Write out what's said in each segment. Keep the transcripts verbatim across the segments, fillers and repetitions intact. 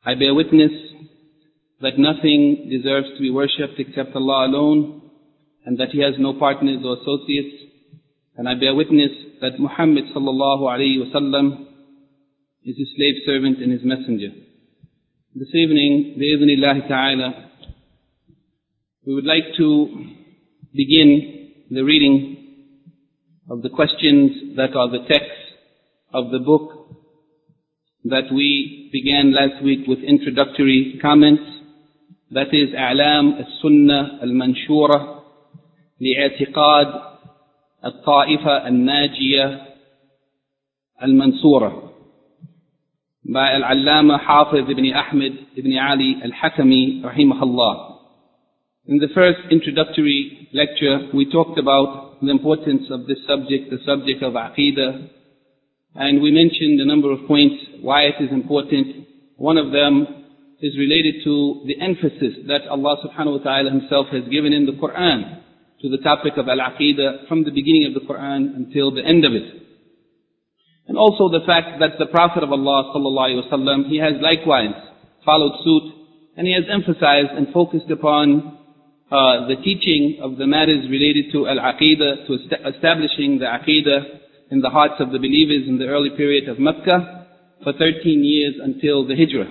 I bear witness that nothing deserves to be worshipped except Allah alone, and that He has no partners or associates. And I bear witness that Muhammad sallallahu alayhi wa sallam is His slave servant and His messenger. This evening, bi-idhnillahi ta'ala, we would like to begin the reading of the questions that are the text of the book that we began last week with introductory comments. That is A'lam al-Sunnah al-Manshura li'atiqad al-Ta'ifa al-Najiyah al-Mansura by Al-Allama Hafiz ibn Ahmed ibn Ali al-Hakami rahimahullah. In the first introductory lecture, we talked about the importance of this subject, the subject of Aqidah, and we mentioned a number of points why it is important. One of them is related to the emphasis that Allah subhanahu wa ta'ala Himself has given in the Quran to the topic of Al-Aqidah from the beginning of the Quran until the end of it. And also the fact that the Prophet of Allah sallallahu alayhi wa sallam, he has likewise followed suit, and he has emphasized and focused upon Uh, the teaching of the matters related to Al-Aqidah, to est establishing the Aqidah in the hearts of the believers in the early period of Mecca for thirteen years until the Hijrah.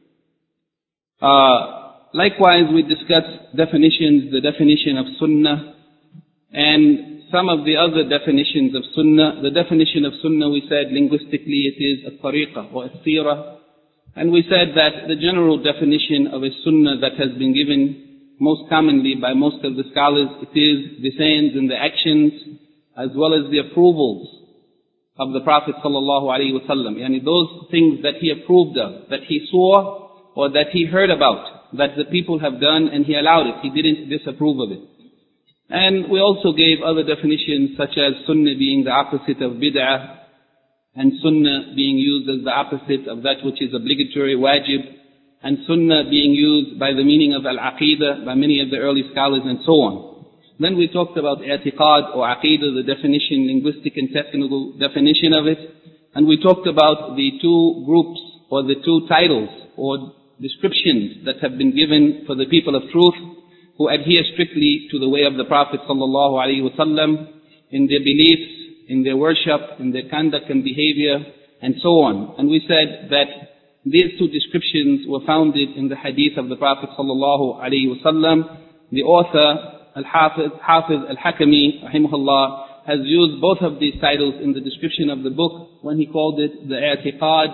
Uh, likewise, we discussed definitions, the definition of Sunnah, and some of the other definitions of Sunnah. The definition of Sunnah, we said linguistically it is a tariqah or a seerah, and we said that the general definition of a Sunnah that has been given most commonly by most of the scholars, it is the sayings and the actions as well as the approvals of the Prophet sallallahu alaihi wasallam. Yani those things that he approved of, that he saw or that he heard about, that the people have done and he allowed it. He didn't disapprove of it. And we also gave other definitions such as Sunnah being the opposite of Bid'ah, and Sunnah being used as the opposite of that which is obligatory, wajib, and Sunnah being used by the meaning of Al-Aqidah by many of the early scholars and so on. Then we talked about I'tiqad or Aqidah, the definition, linguistic and technical definition of it. And we talked about the two groups or the two titles or descriptions that have been given for the people of truth who adhere strictly to the way of the Prophet sallallahu alaihi wasallam in their beliefs, in their worship, in their conduct and behavior, and so on. And we said that these two descriptions were founded in the hadith of the Prophet sallallahu alaihi wasallam. The author, Al-Hafiz, Hafiz Al-Hakami, rahimahullah, has used both of these titles in the description of the book when he called it the I'tiqad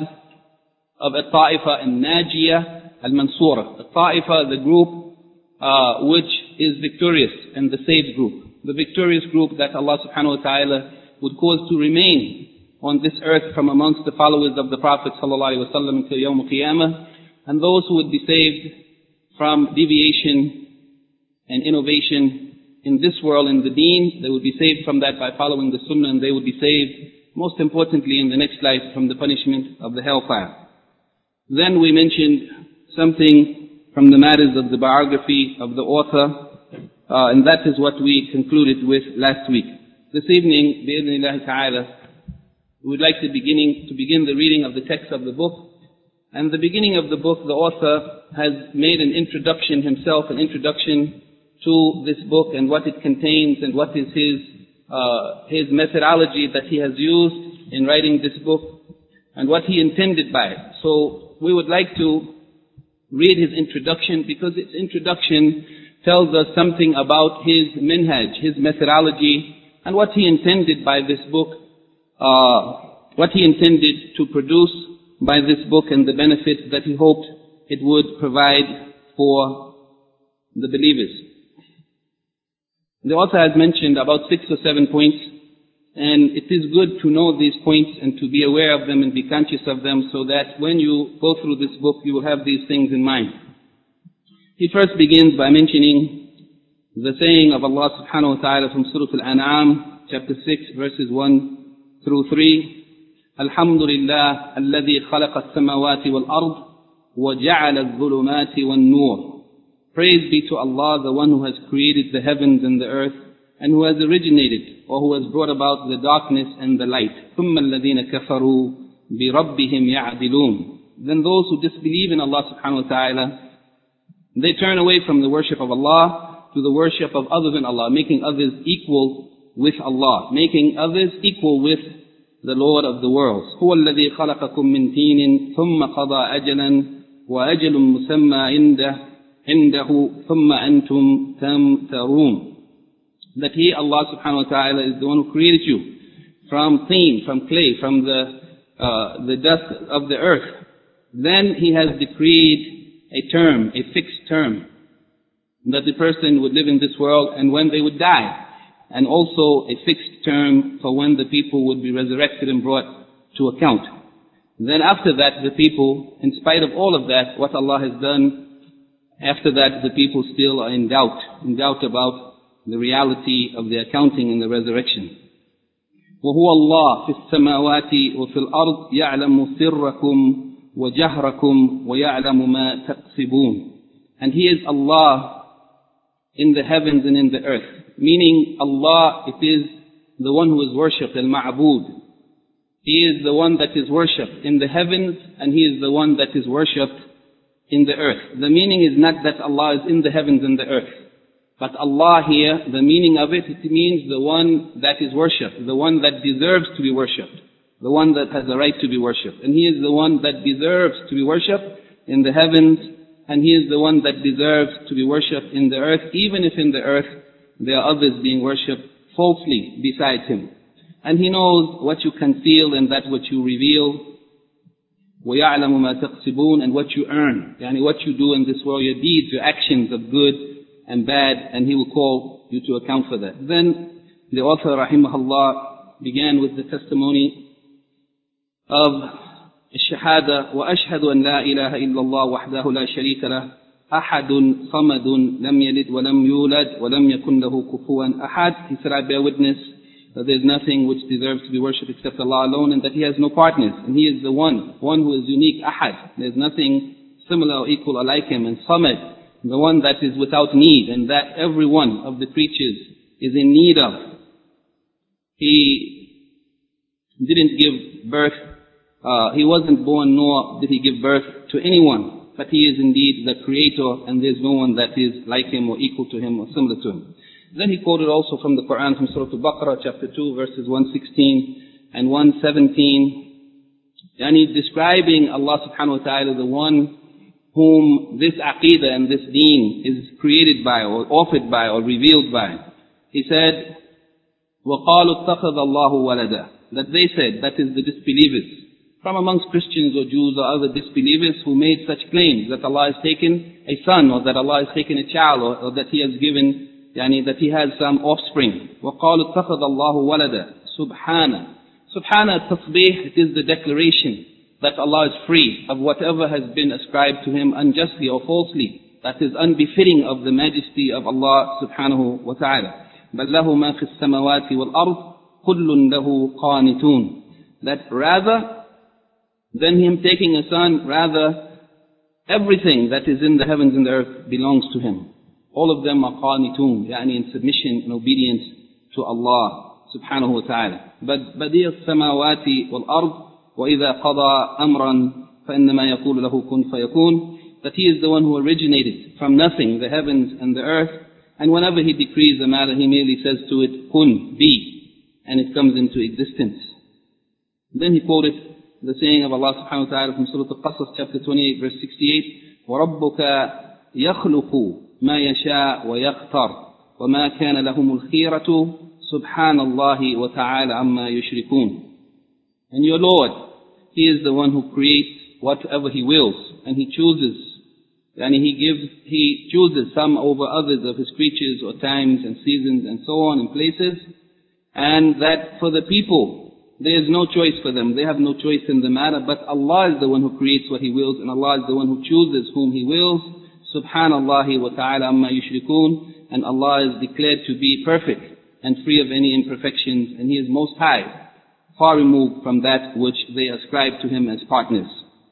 of Al-Ta'ifa Al-Najiyah Al-Mansura. Al-Ta'ifa, the group uh, which is victorious, and the saved group. The victorious group that Allah subhanahu wa ta'ala would cause to remain on this earth from amongst the followers of the Prophet sallallahu alaihi wasallam until Yawm al-Qiyamah, and those who would be saved from deviation and innovation in this world, in the deen, they would be saved from that by following the Sunnah, and they would be saved, most importantly in the next life, from the punishment of the hellfire. Then we mentioned something from the matters of the biography of the author, uh, and that is what we concluded with last week. This evening, bi-idhnillahi ta'ala, we would like to, beginning, to begin the reading of the text of the book. And the beginning of the book, the author has made an introduction himself, an introduction to this book and what it contains and what is his, uh, his methodology that he has used in writing this book and what he intended by it. So we would like to read his introduction because its introduction tells us something about his minhaj, his methodology, and what he intended by this book. Uh, what he intended to produce by this book and the benefits that he hoped it would provide for the believers. The author has mentioned about six or seven points, and it is good to know these points and to be aware of them and be conscious of them so that when you go through this book you will have these things in mind. He first begins by mentioning the saying of Allah subhanahu wa ta'ala from Surah Al-An'am, chapter six, verses one through three. Alhamdulillah alladhi khalaqa as-samawati wal-ard wa ja'ala adh-dhulumati wan-nur. Praise be to Allah, the one who has created the heavens and the earth, and who has originated or who has brought about the darkness and the light. ثُمَّ الَّذِينَ كَفَرُوا بِرَبِّهِمْ يَعْدِلُونَ. then those who disbelieve in Allah subhanahu wa ta'ala, they turn away from the worship of Allah to the worship of other than Allah, making others equal with Allah, making others equal with the Lord of the worlds. هو الذي خلقكم من طين ثم قضى أجلا وأجل مسمى عنده عنده ثم أنتم تمترون. That He, Allah subhanahu wa ta'ala, is the one who created you from teen, from clay, from the uh, the dust of the earth. Then He has decreed a term, a fixed term, that the person would live in this world and when they would die, and also a fixed term for when the people would be resurrected and brought to account. Then after that, the people, in spite of all of that, what Allah has done, after that the people still are in doubt, in doubt about the reality of the accounting and the resurrection. وَهُوَ اللَّهُ فِي السَّمَاوَاتِ وَفِي الْأَرْضِ يَعْلَمُ سِرَّكُمْ وَجَهْرَكُمْ وَيَعْلَمُ مَا تَكْسِبُونَ. And He is Allah in the heavens and in the earth. Meaning Allah, it is the one who is worshipped, al-ma'bud. He is the one that is worshipped in the heavens and He is the one that is worshipped in the earth. The meaning is not that Allah is in the heavens and the earth. But Allah here, the meaning of it, it means the one that is worshipped, the one that deserves to be worshipped, the one that has the right to be worshipped. And He is the one that deserves to be worshipped in the heavens, and He is the one that deserves to be worshipped in the earth, even if in the earth there are others being worshipped falsely besides Him. And He knows what you conceal and that what you reveal. وَيَعْلَمُ مَا تَقْسِبُونَ. And what you earn, yani what you do in this world, your deeds, your actions of good and bad, and He will call you to account for that. Then the author, rahimahullah, began with the testimony of الشهادة وأشهد أن لا إله إلا الله وحده لا شريك له أحد صمد لم يلد ولم يولد ولم يكن له كفوا أحد. He said, I bear witness that there is nothing which deserves to be worshipped except Allah alone, and that He has no partners, and He is the one, one who is unique, ahad. There is nothing similar or equal or like Him. And samad, the one that is without need, and that every one of the creatures is in need of. He didn't give birth, uh, He wasn't born, nor did He give birth to anyone, but He is indeed the Creator, and there is no one that is like Him or equal to Him or similar to Him. Then he quoted also from the Quran, from Surah Al-Baqarah, chapter two, verses one sixteen and one seventeen, yani describing Allah subhanahu wa ta'ala, the one whom this aqidah and this deen is created by, or offered by, or revealed by. He said, وَقَالُوا اتَّخَذَ اللَّهُ وَلَدًا. That they said, that is the disbelievers, from amongst Christians or Jews or other disbelievers who made such claims that Allah has taken a son, or that Allah has taken a child, or, or that He has given, yani that He has some offspring. وَقَالُوا اتَّخَذَ اللَّهُ وَلَدًا. Subhana. Subhana tasbih, it is the declaration that Allah is free of whatever has been ascribed to Him unjustly or falsely, that is unbefitting of the majesty of Allah subhanahu wa ta'ala. بَلْ لَهُ مَا فِي السَّمَوَاتِ وَالْأَرْضِ كُلٌّ لَهُ قَانِتُونَ. That rather than Him taking a son, rather everything that is in the heavens and the earth belongs to Him. All of them are qanitun, yani in submission and obedience to Allah subhanahu wa ta'ala. But badi'a as-samawati wal-ard, وَإِذَا قَضَى أَمْرًا فَإِنَّمَا يَقُولُ لَهُ كُنْ فَيَكُونُ. That He is the one who originated from nothing, the heavens and the earth, and whenever He decrees a matter, He merely says to it, kun, be, and it comes into existence. Then he quoted the saying of Allah subhanahu wa ta'ala from Surah Al-Qasas, chapter twenty-eight, verse sixty-eight, وَرَبُّكَ يَخْلُقُ مَا يَشَاءُ وَيَخْتَرُ وَمَا كَانَ لَهُمُ الْخِيرَةُ سُبْحَانَ اللَّهِ وَتَعَالَى عَمَّا يُشْرِكُونَ. And your Lord, He is the one who creates whatever He wills, and He chooses. And He gives, He chooses some over others of His creatures, or times and seasons and so on, and places. And that for the people, there is no choice for them. They have no choice in the matter, but Allah is the one who creates what He wills, and Allah is the one who chooses whom He wills. Subhanallahi wa ta'ala amma yushrikun. And Allah is declared to be perfect and free of any imperfections, and He is most high, far removed from that which they ascribe to Him as partners.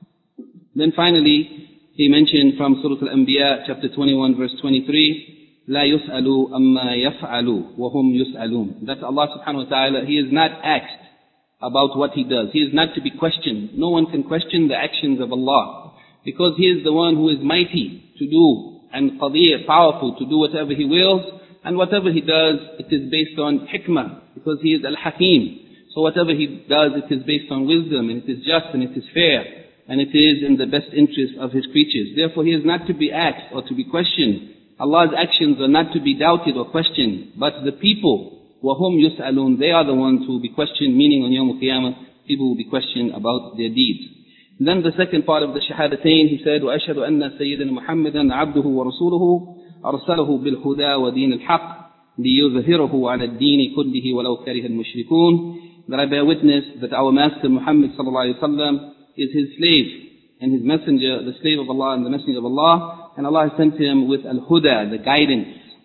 Then finally, he mentioned from Surah Al-Anbiya, chapter twenty-one, verse twenty-three, لا يسألوا أما يفعلوا وهم يسألون. That Allah subhanahu wa ta'ala, He is not asked about what he does. He is not to be questioned. No one can question the actions of Allah, because he is the one who is mighty to do, and qadir, powerful to do whatever he wills, and whatever he does, it is based on hikmah, because he is al-hakim. So whatever he does, it is based on wisdom, and it is just, and it is fair, and it is in the best interest of his creatures. Therefore, he is not to be asked or to be questioned. Allah's actions are not to be doubted or questioned, but the people, وَهُمْ يُسْأَلُونَ, they are the ones who will be questioned, meaning on Yawm al-Qiyamah, people will be questioned about their deeds. Then the second part of the Shahadatain, he said, وَأَشْهَدُ أَنَّ سَيِّدَنَا مُحَمَّدًا عَبْدُهُ وَرَسُولُهُ أَرْسَلَهُ بِالْهُدَى وَدِينِ الْحَقِّ لِيُظْهِرَهُ عَلَى الدِّينِ كُلِّهِ وَلَوْ كَرِهَ الْمُشْرِكُونَ. That I bear witness that our Master Muhammad sallallahu alayhi wa sallam is his slave and his messenger, the slave of Allah and the messenger of Allah, and Allah has sent him with al-huda, the guidance,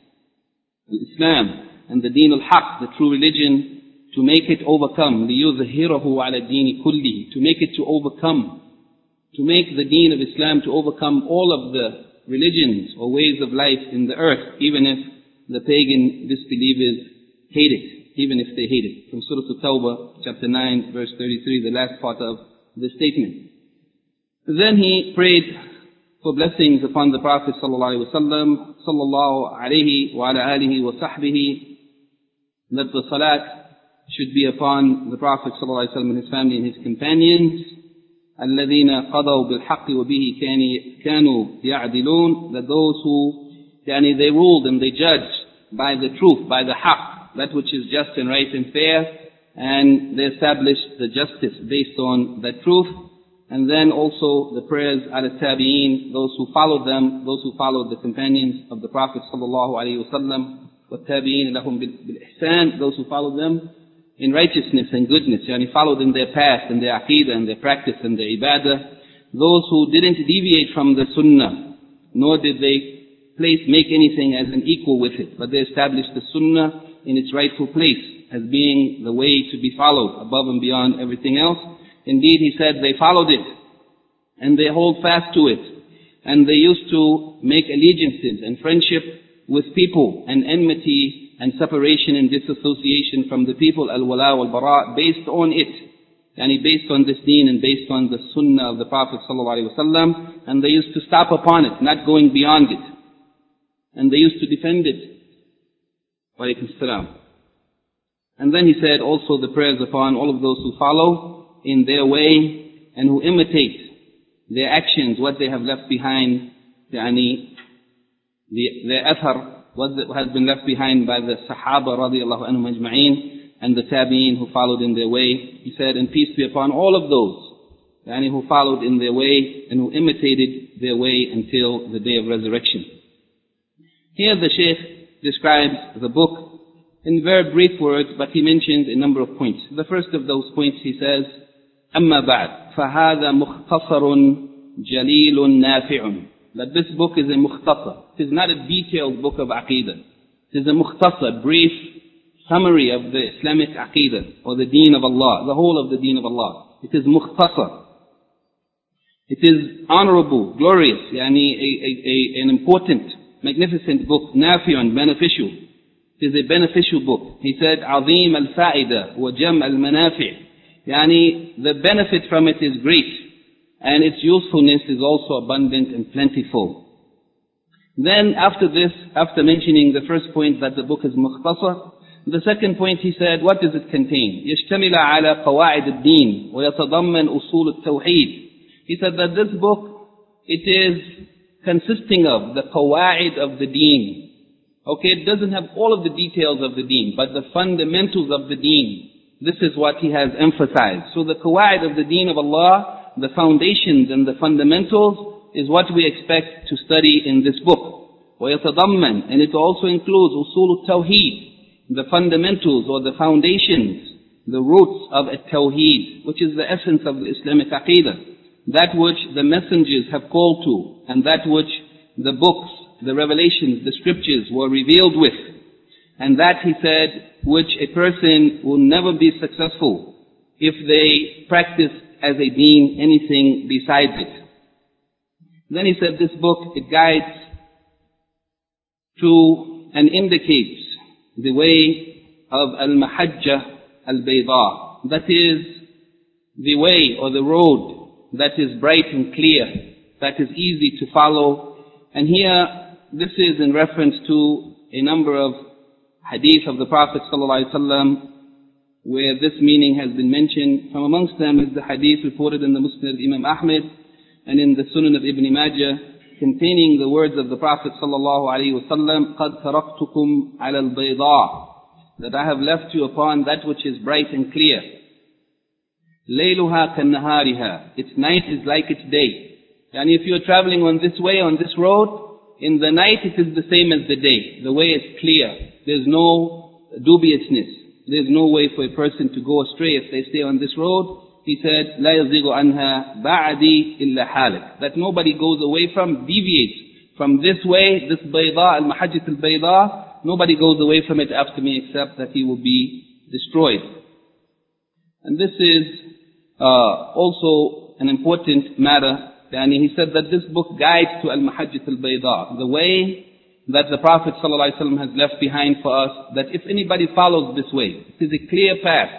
Islam, and the deen al-haq, the true religion, to make it overcome, لِيُظْهِرَهُ عَلَى الدِّينِ كُلِّهِ, to make it to overcome, to make the deen of Islam to overcome all of the religions or ways of life in the earth, even if the pagan disbelievers hate it, even if they hate it. From Surah At-Tawbah, chapter nine, verse thirty-three, the last part of the statement. Then he prayed for blessings upon the Prophet sallallahu alaihi wasallam, sallallahu alaihi wa ala alihi wa sahbihi, that the salat should be upon the Prophet sallallahu alaihi wasallam and his family and his companions, الذين قضوا بالحق وبه كانوا يعدلون, that those who, yani they ruled and they judged by the truth, by the haqq, that which is just and right and fair, and they established the justice based on that truth. And then also the prayers al-tabi'een, those who followed them, those who followed the companions of the Prophet sallallahu alaihi wasallam, وَالتَّابِعِينَ لَهُمْ بِالْإِحْسَانِ, those who followed them in righteousness and goodness, yani followed in their path and their aqidah and their practice and their ibadah. Those who didn't deviate from the sunnah, nor did they place, make anything as an equal with it, but they established the sunnah in its rightful place as being the way to be followed above and beyond everything else. Indeed, he said they followed it and they hold fast to it, and they used to make allegiances and friendship with people and enmity and separation and disassociation from the people, al-wala wal-bara, based on it, yani based on this deen and based on the sunnah of the Prophet sallallahu alaihi wasallam, and they used to stop upon it, not going beyond it, and they used to defend it. Wa alaikum salam. And then he said also the prayers upon all of those who follow in their way and who imitate their actions, what they have left behind, yani the, their athar, what has been left behind by the Sahaba radiallahu anhum ajma'een, and the Tabi'een who followed in their way. He said, and peace be upon all of those, yani who followed in their way and who imitated their way until the day of resurrection. Here the Shaykh describes the book in very brief words, but he mentions a number of points. The first of those points he says, أما بعد فهذا مختصر جليل نافع, that this book is a mukhtasar. It is not a detailed book of aqidah. It is a mukhtasar, brief summary of the Islamic aqidah or the deen of Allah, the whole of the deen of Allah. It is mukhtasar. It is honorable, glorious, yani a, a, a, an important, magnificent book, nafi'un, beneficial. It is a beneficial book. He said, عظيم الفائدة وجمع المنافع. Yani the benefit from it is great, and its usefulness is also abundant and plentiful. Then after this, after mentioning the first point that the book is mukhtasar, the second point he said, what does it contain? يشتمل على قواعد الدين ويتضمن أصول التوحيد. He said that this book, it is consisting of the qawaid of the deen. Okay, it doesn't have all of the details of the deen, but the fundamentals of the deen. This is what he has emphasized. So the qawaid of the deen of Allah, the foundations and the fundamentals, is what we expect to study in this book. وَيَتَضَمَّنْ, and it also includes usul al-tawheed, the fundamentals or the foundations, the roots of al-tawheed, which is the essence of the Islamic aqidah, that which the messengers have called to, and that which the books, the revelations, the scriptures were revealed with. And that, he said, which a person will never be successful if they practice as a deen anything besides it. Then he said this book, it guides to and indicates the way of al-mahajjah al-bayda, that is the way or the road that is bright and clear, that is easy to follow. And here, this is in reference to a number of hadith of the Prophet ﷺ, where this meaning has been mentioned. From amongst them is the hadith reported in the Musnad Imam Ahmed and in the Sunan of Ibn Majah, containing the words of the Prophet ﷺ, قَدْ تَرَقْتُكُمْ عَلَى الْبَيْضَاءِ, that I have left you upon that which is bright and clear. لَيْلُهَا كَالنَّهَارِهَا, its night is like its day. And if you're traveling on this way, on this road, in the night it is the same as the day. The way is clear. There's no dubiousness. There's no way for a person to go astray if they stay on this road. He said, لَا يَزِغُ عَنْهَا بَعْدِي إِلَّا حَالِكَ, that nobody goes away from, deviates from this way, this bayda, al-mahajjat al-bayda, nobody goes away from it after me except that he will be destroyed. And this is uh, also an important matter. And he said that this book guides to al-mahajjat al-bayda, the way that the Prophet ﷺ has left behind for us, that if anybody follows this way, it is a clear path.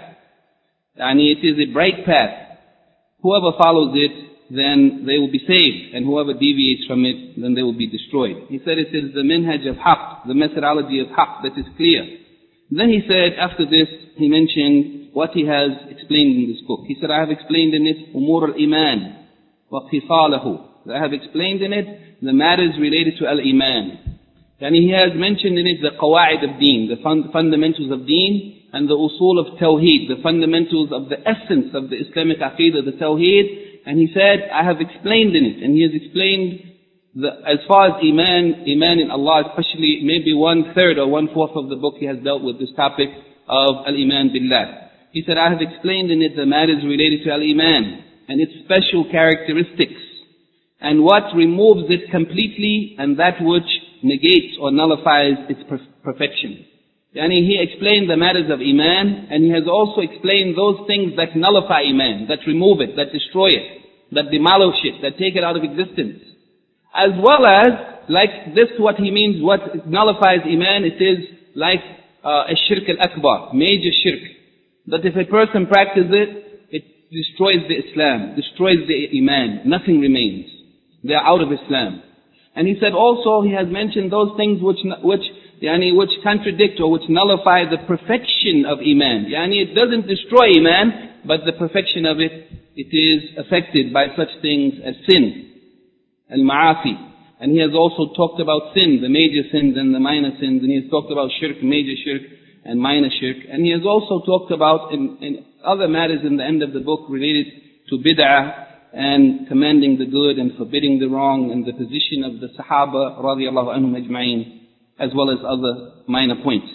And it is a bright path. Whoever follows it, then they will be saved. And whoever deviates from it, then they will be destroyed. He said it is the minhaj of haqq, the methodology of haqq that is clear. Then he said, after this, he mentioned what he has explained in this book. He said, I have explained in it umur al-iman wa khisalahu. I have explained in it the matters related to al-iman. And he has mentioned in it the qawa'id of deen, the fund fundamentals of deen, and the usul of tawheed, the fundamentals of the essence of the Islamic aqidah, the tawheed. And he said, I have explained in it. And he has explained, the, as far as iman, iman in Allah, especially maybe one third or one fourth of the book he has dealt with this topic of al-iman billah. He said, I have explained in it the matters related to al-iman and its special characteristics, and what removes it completely and that which negates or nullifies its per perfection. And he explained the matters of iman, and he has also explained those things that nullify iman, that remove it, that destroy it, that demolish it, that take it out of existence. As well as, like this what he means, what nullifies iman, it is like uh, a shirk al-akbar, major shirk. That if a person practices it, it destroys the Islam, destroys the iman, nothing remains. They are out of Islam. And he said also, he has mentioned those things which, which Yani which contradict or which nullify the perfection of Iman. Yani it doesn't destroy Iman, but the perfection of it, it is affected by such things as sin, al-ma'asi. And he has also talked about sin, the major sins and the minor sins. And he has talked about shirk, major shirk and minor shirk. And he has also talked about in, in other matters in the end of the book related to bid'ah and commanding the good and forbidding the wrong, and the position of the Sahaba radiallahu anhum ajma'in, as well as other minor points.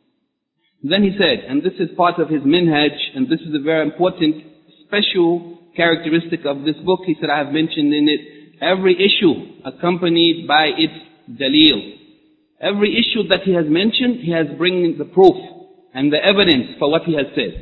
Then he said, and this is part of his minhaj, and this is a very important special characteristic of this book, he said, I have mentioned in it every issue accompanied by its dalil. Every issue that he has mentioned, he has bringing the proof and the evidence for what he has said.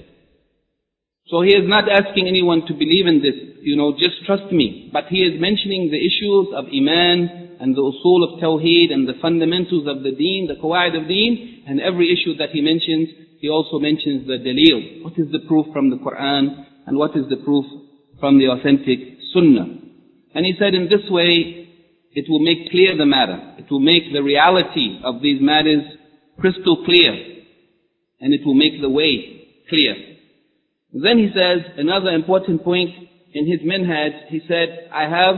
So he is not asking anyone to believe in this, you know, just trust me. But he is mentioning the issues of Iman and the usul of Tawheed and the fundamentals of the deen, the qawa'id of deen. And every issue that he mentions, he also mentions the dalil. What is the proof from the Quran and what is the proof from the authentic Sunnah? And he said in this way, it will make clear the matter. It will make the reality of these matters crystal clear. And it will make the way clear. Then he says, another important point in his minhaj, he said, I have,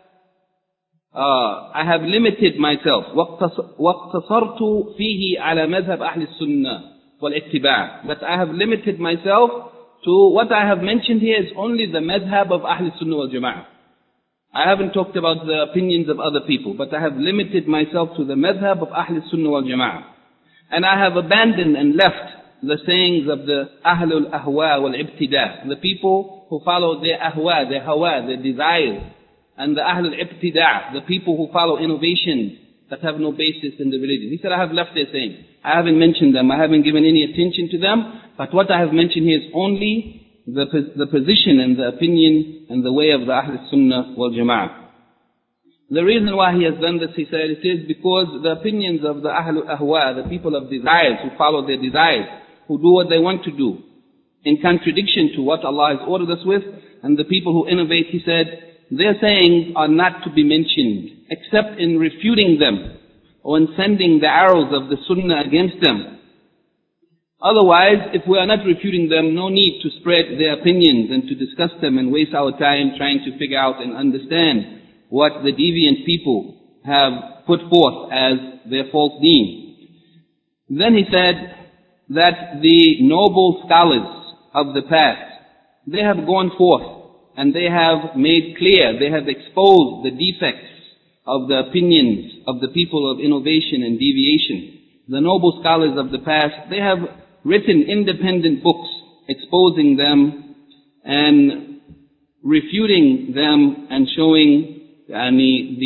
uh, I have limited myself, وَاقْتَصَرْتُ فِيهِ عَلَى مَذْهَبْ أَهْلِ السُّنَّةِ وَالْإِتِّبَاعِ. That I have limited myself to what I have mentioned here is only the madhab of Ahl Sunnah wal Jama'ah. I haven't talked about the opinions of other people, but I have limited myself to the madhab of Ahl Sunnah wal Jama'ah. And I have abandoned and left the sayings of the Ahlul Ahwa wal Ibtida, the people who follow their ahwa, their hawa, their desires, and the Ahlul Ibtida, the people who follow innovations that have no basis in the religion. He said, I have left their sayings. I haven't mentioned them. I haven't given any attention to them. But what I have mentioned here is only the, the position and the opinion and the way of the Ahlul Sunnah wal Jama'ah. The reason why he has done this, he said, it is because the opinions of the Ahlul Ahwa, the people of desires, who follow their desires, who do what they want to do, in contradiction to what Allah has ordered us with. And the people who innovate, he said, their sayings are not to be mentioned except in refuting them or in sending the arrows of the Sunnah against them. Otherwise, if we are not refuting them, no need to spread their opinions and to discuss them and waste our time trying to figure out and understand what the deviant people have put forth as their false deen. Then he said that the noble scholars of the past, they have gone forth and they have made clear, they have exposed the defects of the opinions of the people of innovation and deviation. The noble scholars of the past, they have written independent books exposing them and refuting them and showing yani,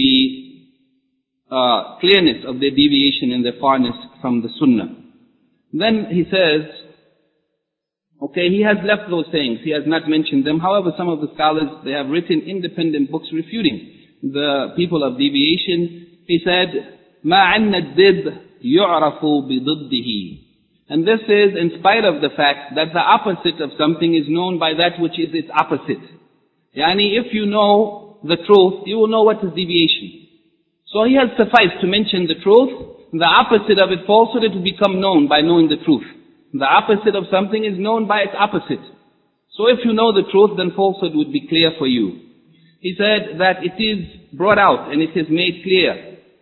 the uh, clearness of their deviation and their farness from the Sunnah. Then he says, okay, he has left those sayings, he has not mentioned them. However, some of the scholars, they have written independent books refuting the people of deviation. He said, مَا عَنَّ الدِّدْ يُعْرَفُ بِضِدِّهِ. And this is in spite of the fact that the opposite of something is known by that which is its opposite. Yani, if you know the truth, you will know what is deviation. So he has sufficed to mention the truth. The opposite of it, falsehood, it will become known by knowing the truth. The opposite of something is known by its opposite. So if you know the truth, then falsehood would be clear for you. He said that it is brought out and it is made clear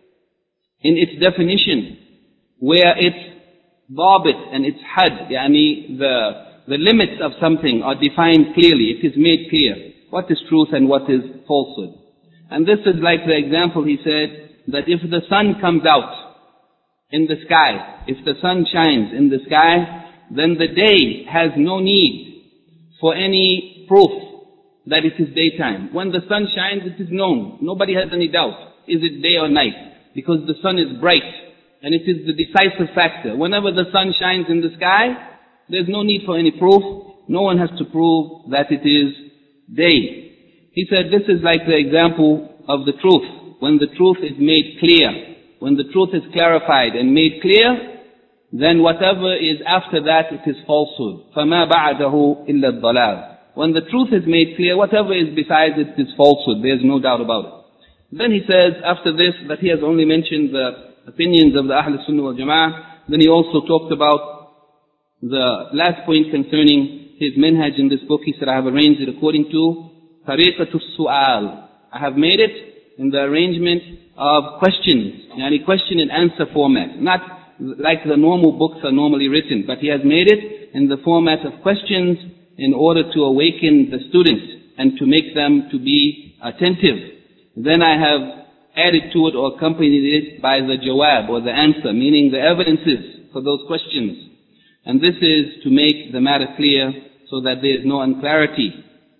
in its definition, where its dhabit and its had, yani the, the limits of something are defined clearly. It is made clear what is truth and what is falsehood. And this is like the example he said, that if the sun comes out in the sky, if the sun shines in the sky, then the day has no need for any proof that it is daytime. When the sun shines, it is known. Nobody has any doubt. Is it day or night? Because the sun is bright and it is the decisive factor. Whenever the sun shines in the sky, there's no need for any proof. No one has to prove that it is day. He said this is like the example of the truth. When the truth is made clear, when the truth is clarified and made clear, then whatever is after that, it is falsehood. فَمَا بَعْدَهُ إِلَّا الضَّلَالِ. When the truth is made clear, whatever is besides it is falsehood. There's no doubt about it. Then he says, after this, that he has only mentioned the opinions of the Ahl Sunnah wal Jama'ah. Then he also talked about the last point concerning his minhaj in this book. He said, I have arranged it according to tariqatul su'al. I have made it in the arrangement of questions, yani question and answer format. Not like the normal books are normally written, but he has made it in the format of questions in order to awaken the students and to make them to be attentive. Then I have added to it or accompanied it by the jawab or the answer, meaning the evidences for those questions. And this is to make the matter clear so that there is no unclarity.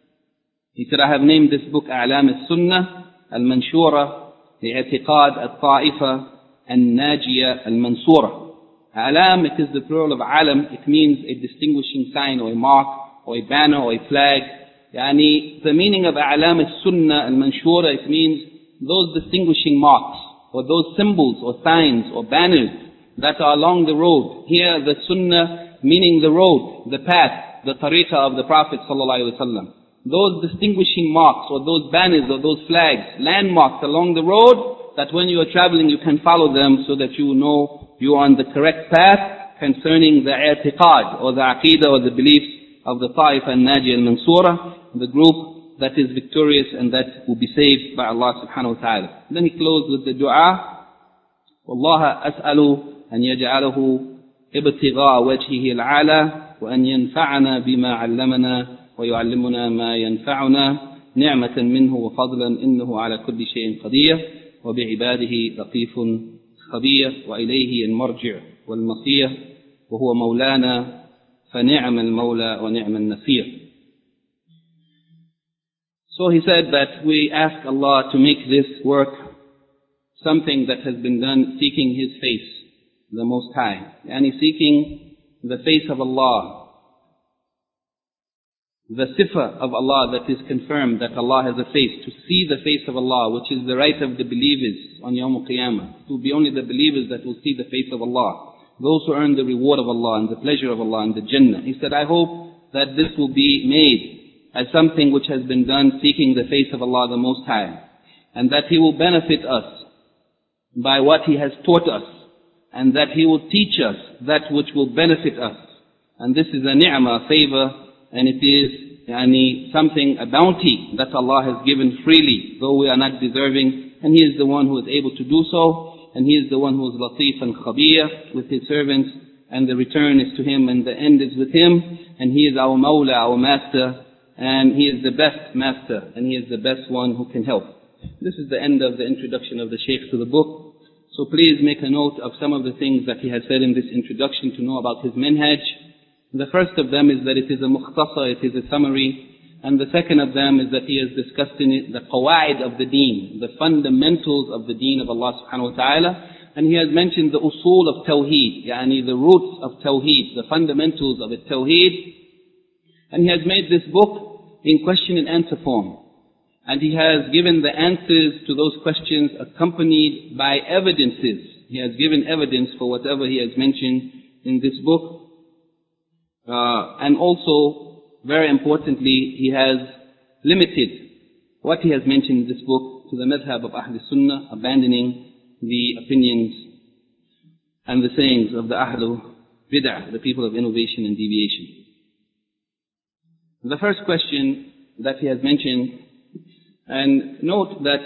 He said, I have named this book A'lam al-Sunnah al-Manshura li'atiqad al-Ta'ifa al-Najiyah al-Mansura. A'lam, it is the plural of alam. It means a distinguishing sign or a mark or a banner or a flag. Yani, the meaning of A'lam al-Sunnah al-Manshura, it means those distinguishing marks or those symbols or signs or banners that are along the road. Here the Sunnah meaning the road, the path, the tariqah of the Prophet sallallahu alaihi wasallam. Those distinguishing marks or those banners or those flags, landmarks along the road, that when you are traveling you can follow them so that you know you are on the correct path concerning the i'tiqad or the aqidah or the beliefs of the Ta'ifa al-Najiyah al-Mansura, the group that is victorious and that will be saved by Allah subhanahu wa ta'ala. Then he closed with the dua, وَاللَّهَ أَسْأَلُ أَنْ يَجْعَلَهُ ابْتِغَاءَ وَجْهِهِ الْعَالَى وَأَنْ يَنْفَعَنَا بِمَا عَلَّمَنَا ويعلمنا ما ينفعنا نعمة منه وفضلا إنه على كل شيء قدير وبعباده لطيف خبير وإليه المرجع والمصير وهو مولانا فنعم المولى ونعم النصير. So he said that we ask Allah to make this work something that has been done seeking His face, the Most High, and seeking the face of Allah, the sifa of Allah that is confirmed that Allah has a face, to see the face of Allah, which is the right of the believers on Yawm al-Qiyamah. It will be only the believers that will see the face of Allah, those who earn the reward of Allah and the pleasure of Allah and the Jannah. He said, I hope that this will be made as something which has been done seeking the face of Allah the Most High, and that He will benefit us by what He has taught us, and that He will teach us that which will benefit us. And this is a ni'mah, a favor, and it is yani, something, a bounty that Allah has given freely, though we are not deserving, and He is the one who is able to do so, and He is the one who is Latif and Khabir with His servants, and the return is to Him, and the end is with Him, and He is our Mawla, our Master, and He is the best Master, and He is the best one who can help. This is the end of the introduction of the Shaykh to the book. So please make a note of some of the things that he has said in this introduction to know about his minhaj. The first of them is that it is a mukhtasar, it is a summary. And the second of them is that he has discussed in it the qawaid of the deen, the fundamentals of the deen of Allah subhanahu wa ta'ala. And he has mentioned the usul of tawheed, yani the roots of tawheed, the fundamentals of it, tawheed. And he has made this book in question and answer form. And he has given the answers to those questions accompanied by evidences. He has given evidence for whatever he has mentioned in this book. Uh, and also, very importantly, he has limited what he has mentioned in this book to the madhab of Ahl Sunnah, abandoning the opinions and the sayings of the Ahlul Bid'ah, the people of innovation and deviation. The first question that he has mentioned, and note that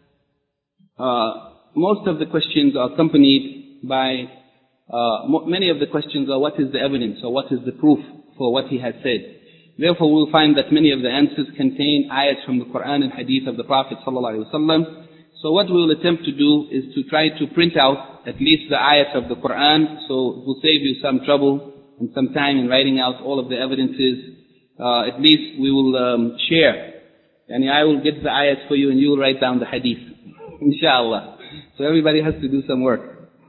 uh, most of the questions are accompanied by, uh, many of the questions are what is the evidence or what is the proof for what he has said. Therefore we will find that many of the answers contain ayats from the Quran and Hadith of the Prophet ﷺ. So what we will attempt to do is to try to print out at least the ayats of the Quran, so it will save you some trouble and some time in writing out all of the evidences. Uh, at least we will um, share. And I will get the ayats for you and you will write down the hadith. Inshallah. So everybody has to do some work.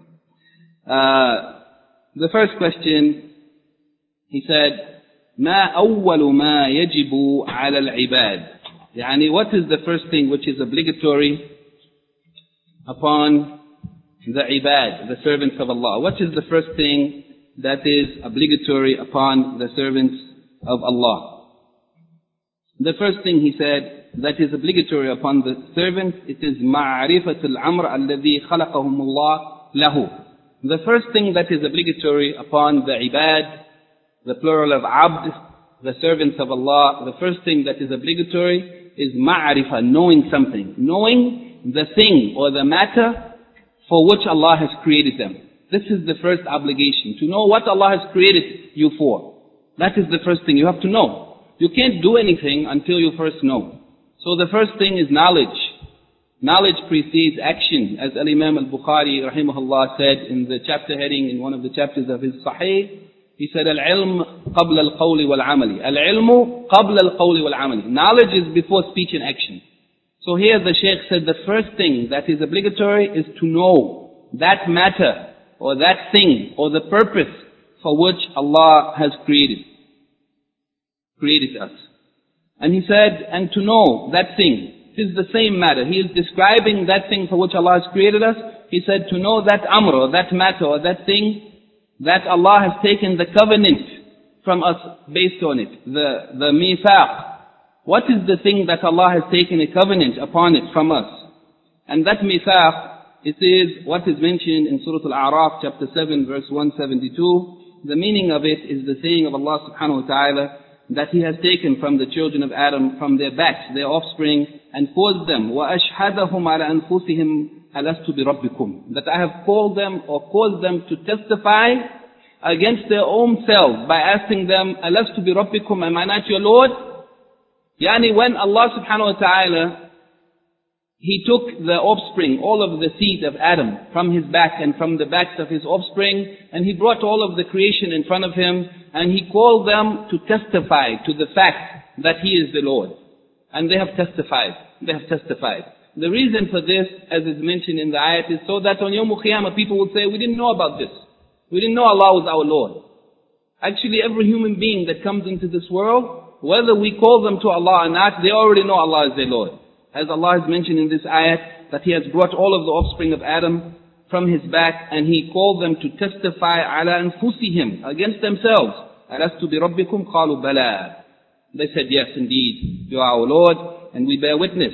Uh, the first question, he said, ما أول ما يجب على العباد. يعني what is the first thing which is obligatory upon the ibad, the servants of Allah? What is the first thing that is obligatory upon the servants of Allah? The first thing he said that is obligatory upon the servants, it is معرفة الأمر الذي خلقهم الله له. The first thing that is obligatory upon the ibad, the plural of abd, the servants of Allah, the first thing that is obligatory is ma'rifah, knowing something, knowing the thing or the matter for which Allah has created them. This is the first obligation, to know what Allah has created you for. That is the first thing you have to know. You can't do anything until you first know. So the first thing is knowledge. Knowledge precedes action, as Al-Imam Al-Bukhari rahimahullah said in the chapter heading in one of the chapters of his Sahih. He said, Al-ilm qabla al-qawli wal-amali. Al-ilmu qabla al-qawli wal-amali. Knowledge is before speech and action. So here the Shaykh said the first thing that is obligatory is to know that matter or that thing or the purpose for which Allah has created. created us. And he said, and to know that thing. It is the same matter. He is describing that thing for which Allah has created us. He said to know that amr, or that matter, or that thing that Allah has taken the covenant from us based on it. The, the mithaq. What is the thing that Allah has taken a covenant upon it from us? And that mithaq, it is what is mentioned in Surah Al-A'raf, chapter seven, verse one seventy-two. The meaning of it is the saying of Allah subhanahu wa ta'ala, that He has taken from the children of Adam, from their batch, their offspring, and caused them, وَأَشْهَدَهُمْ عَلَى أَنفُسِهِمْ أَلَسْتُ بِرَبِّكُمْ. That I have called them or caused them to testify against their own selves by asking them, أَلَسْتُ بِرَبِّكُمْ, am I not your Lord? Yani when Allah subhanahu wa ta'ala, He took the offspring, all of the seed of Adam, from his back and from the backs of his offspring, and He brought all of the creation in front of Him, and He called them to testify to the fact that He is the Lord. And they have testified. They have testified. The reason for this, as is mentioned in the ayat, is so that on Yawm al-Qiyamah people will say, we didn't know about this. We didn't know Allah was our Lord. Actually, every human being that comes into this world, whether we call them to Allah or not, they already know Allah is their Lord. As Allah has mentioned in this ayat, that He has brought all of the offspring of Adam from his back, and He called them to testify ala anfusihim, against themselves. أَلَسْتُ بِرَبِّكُمْ قَالُوا بَلَى. They said, yes, indeed, you are our Lord, and we bear witness.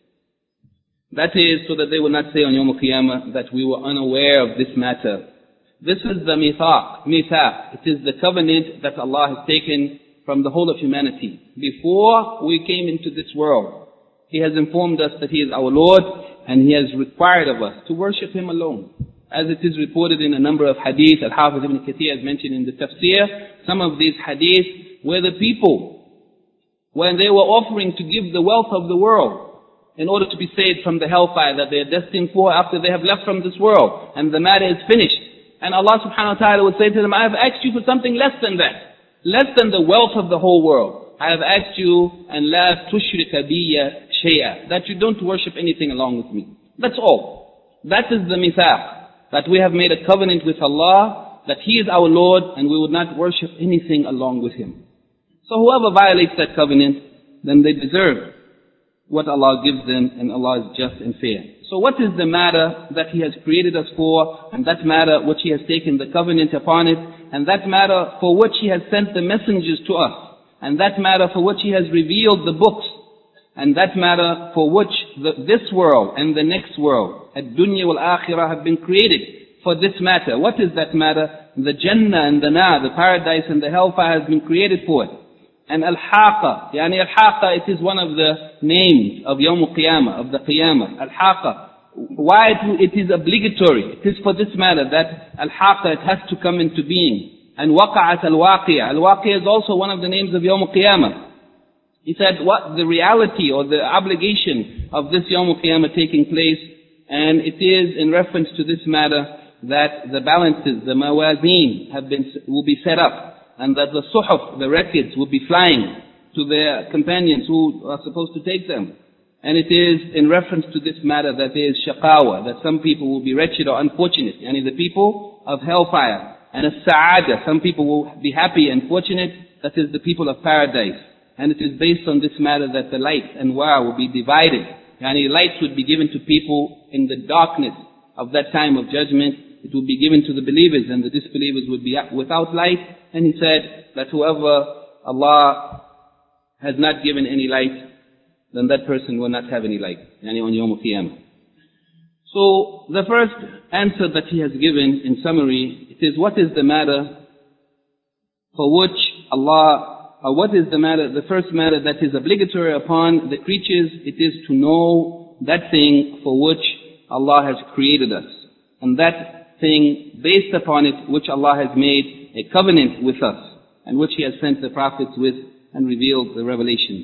That is so that they will not say on Yawm al-Qiyamah that we were unaware of this matter. This is the mithaq, mithaq. It is the covenant that Allah has taken from the whole of humanity. Before we came into this world, He has informed us that He is our Lord, and He has required of us to worship Him alone. As it is reported in a number of hadith, Al-Hafiz ibn Kathir has mentioned in the tafsir, some of these hadith where the people, when they were offering to give the wealth of the world in order to be saved from the hellfire that they are destined for after they have left from this world, and the matter is finished. And Allah subhanahu wa ta'ala would say to them, I have asked you for something less than that, less than the wealth of the whole world. I have asked you, and la tushrika biyya shay'a, that you don't worship anything along with me. That's all. That is the mithaq. That we have made a covenant with Allah, that He is our Lord, and we would not worship anything along with Him. So whoever violates that covenant, then they deserve what Allah gives them, and Allah is just and fair. So what is the matter that He has created us for, and that matter which He has taken the covenant upon it, and that matter for which He has sent the messengers to us, and that matter for which He has revealed the books, and that matter for which the, this world and the next world, ad-dunya wal-akhirah, have been created for this matter. What is that matter? The Jannah and the Nar, the paradise and the hellfire has been created for it. And Al-Haqa, yani Al-Haqa, it is one of the names of Yawm al-Qiyamah, of the Qiyamah. Al-Haqa. Why it, it is obligatory? It is for this matter that Al-Haqa, it has to come into being. And Waqa'at al-Waqi'ah. Al-Waqi'ah is also one of the names of Yawm al-Qiyamah. He said, what the reality or the obligation of this Yawm al-Qiyamah taking place, and it is in reference to this matter that the balances, the mawazeen, have been, will be set up, and that the suhuf, the records, will be flying to their companions who are supposed to take them. And it is in reference to this matter that there is shaqawa, that some people will be wretched or unfortunate, yani the people of hellfire. And as-sa'ada, some people will be happy and fortunate, that is the people of paradise. And it is based on this matter that the light and war will be divided. Yani lights would be given to people in the darkness of that time of judgment. It would be given to the believers, and the disbelievers would be without light. And he said that whoever Allah has not given any light, then that person will not have any light. Yani on Yawm al-Qiyamah. So the first answer that he has given in summary, it is what is the matter for which Allah Uh, what is the matter, the first matter that is obligatory upon the creatures? It is to know that thing for which Allah has created us. And that thing based upon it which Allah has made a covenant with us, and which He has sent the prophets with and revealed the revelations.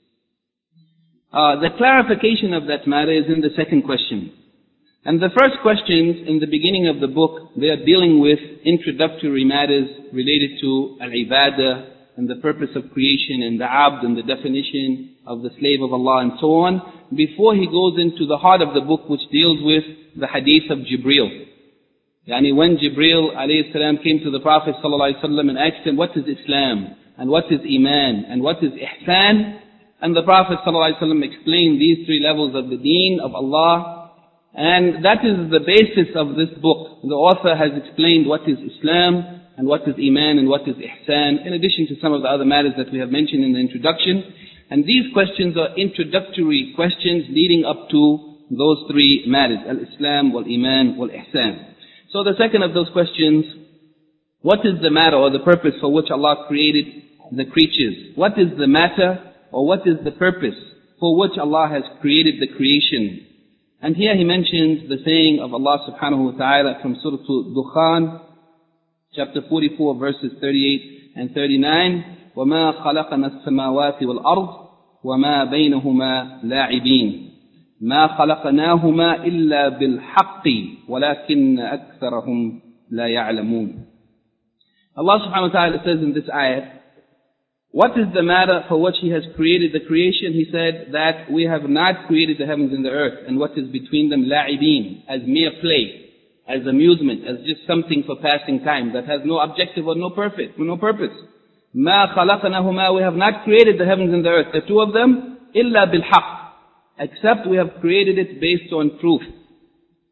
Uh, the clarification of that matter is in the second question. And the first questions in the beginning of the book, they are dealing with introductory matters related to al-ibadah, and the purpose of creation, and the abd, and the definition of the slave of Allah, and so on, before he goes into the heart of the book, which deals with the hadith of Jibreel. Yani when Jibreel alayhi salam came to the Prophet sallallahu alayhi wa sallam and asked him, what is Islam, and what is Iman, and what is Ihsan? And the Prophet sallallahu alayhi wa sallam explained these three levels of the deen of Allah, and that is the basis of this book. The author has explained what is Islam, and what is Iman, and what is Ihsan, in addition to some of the other matters that we have mentioned in the introduction. And these questions are introductory questions leading up to those three matters, Al-Islam, Wal-Iman, Wal-Ihsan. So the second of those questions, what is the matter or the purpose for which Allah created the creatures? What is the matter or what is the purpose for which Allah has created the creation? And here he mentions the saying of Allah subhanahu wa ta'ala from Surah Dukhan, chapter forty-four, verses thirty-eight and thirty-nine. وَمَا خَلَقَنَا السَّمَاوَاتِ وَالْأَرْضِ وَمَا بَيْنَهُمَا لَاعِبِينَ مَا خَلَقَنَاهُمَا إِلَّا بِالْحَقِّ وَلَكِنَّ أَكْثَرَهُمْ لَا يَعْلَمُونَ. Allah subhanahu wa ta'ala says in this ayat, what is the matter for which He has created the creation? He said that we have not created the heavens and the earth, and what is between them, لَاعِبِينَ, as mere play, as amusement, as just something for passing time that has no objective or no purpose. No purpose. مَا خَلَقْنَاهُمَا, we have not created the heavens and the earth, the two of them, إِلَّا بِالْحَقِّ, except we have created it based on truth.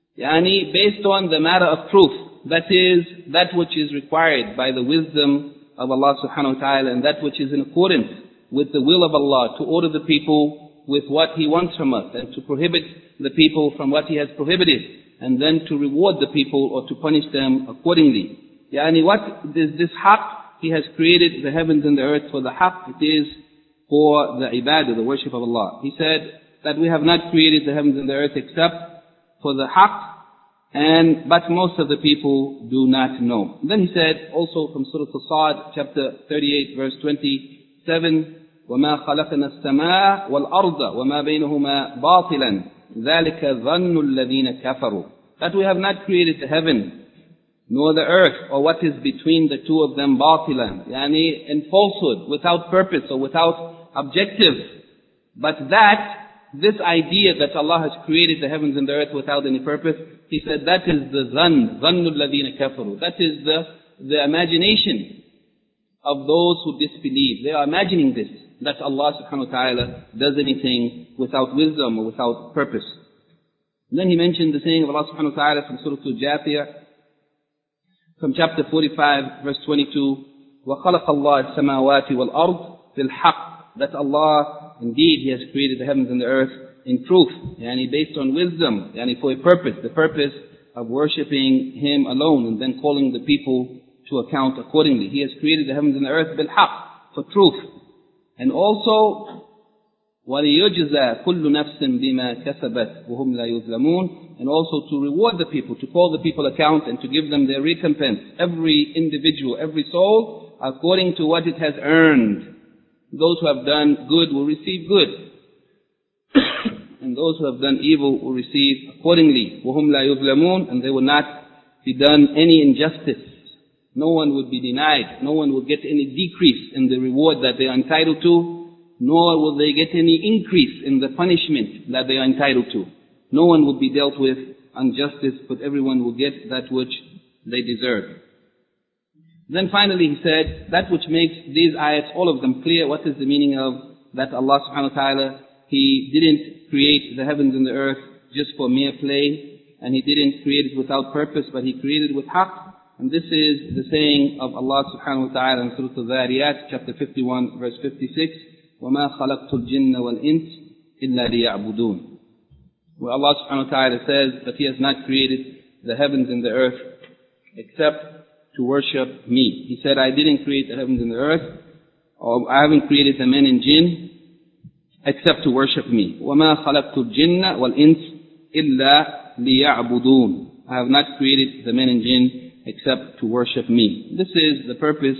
Yani based on the matter of truth. That is, that which is required by the wisdom of Allah subhanahu wa ta'ala and that which is in accordance with the will of Allah, to order the people with what He wants from us and to prohibit the people from what He has prohibited, and then to reward the people or to punish them accordingly. Yani what is this haqq? He has created the heavens and the earth for the haqq. It is for the ibadah, the worship of Allah. He said that we have not created the heavens and the earth except for the haqq, and but most of the people do not know. And then he said also from Surah As-Sad, chapter thirty-eight, verse twenty-seven, وَمَا خَلَقْنَا السَّمَاءَ وَالْأَرْضَ وَمَا بَيْنَهُمَا بَاطِلًا ذَلِكَ ظَنُّ الَّذِينَ كَفَرُوا. That we have not created the heaven nor the earth, or what is between the two of them, batilan, yani in falsehood, without purpose or without objective. But that, this idea that Allah has created the heavens and the earth without any purpose, he said that is the dhann, dhannul ladina kafaru. That is the, the imagination of those who disbelieve. They are imagining this, that Allah subhanahu wa ta'ala does anything without wisdom or without purpose. And then he mentioned the saying of Allah subhanahu wa ta'ala from Surah Al-Jathiyah, from chapter forty-five, verse twenty-two, وَخَلَقَ اللَّهِ السَّمَاوَاتِ وَالْأَرْضِ بِالْحَقِّ. That Allah, indeed, He has created the heavens and the earth in truth, yani based on wisdom, yani for a purpose, the purpose of worshipping Him alone and then calling the people to account accordingly. He has created the heavens and the earth بِالْحَقِّ, for truth. And also, وَلِيُجْزَى كُلُّ نَفْسٍ بِمَا كَسَبَتْ وَهُمْ لَا يُظْلَمُونَ. And also to reward the people, to call the people account and to give them their recompense. Every individual, every soul, according to what it has earned. Those who have done good will receive good. And those who have done evil will receive accordingly. وَهُمْ لَا يُظْلَمُونَ. And they will not be done any injustice. No one would be denied. No one will get any decrease in the reward that they are entitled to, nor will they get any increase in the punishment that they are entitled to. No one will be dealt with injustice, but everyone will get that which they deserve. Then finally he said, that which makes these ayats, all of them, clear, what is the meaning of that Allah subhanahu wa ta'ala, He didn't create the heavens and the earth just for mere play, and He didn't create it without purpose, but He created it with haqq. And this is the saying of Allah subhanahu wa ta'ala in Surah Al-Dhariyat, chapter fifty-one, verse fifty-six, وَمَا خَلَقْتُ الْجِنَّ وَالْإِنسِ إِلَّا لِيَعْبُدُونَ. Where Allah subhanahu wa ta'ala says that He has not created the heavens and the earth except to worship me. He said, I didn't create the heavens and the earth, or I haven't created the men and jinn except to worship me. وَمَا خَلَقْتُ الْجِنَّ وَالْإِنسِ إِلَّا لِيَعْبُدُونَ. I have not created the men and jinn except to worship me. This is the purpose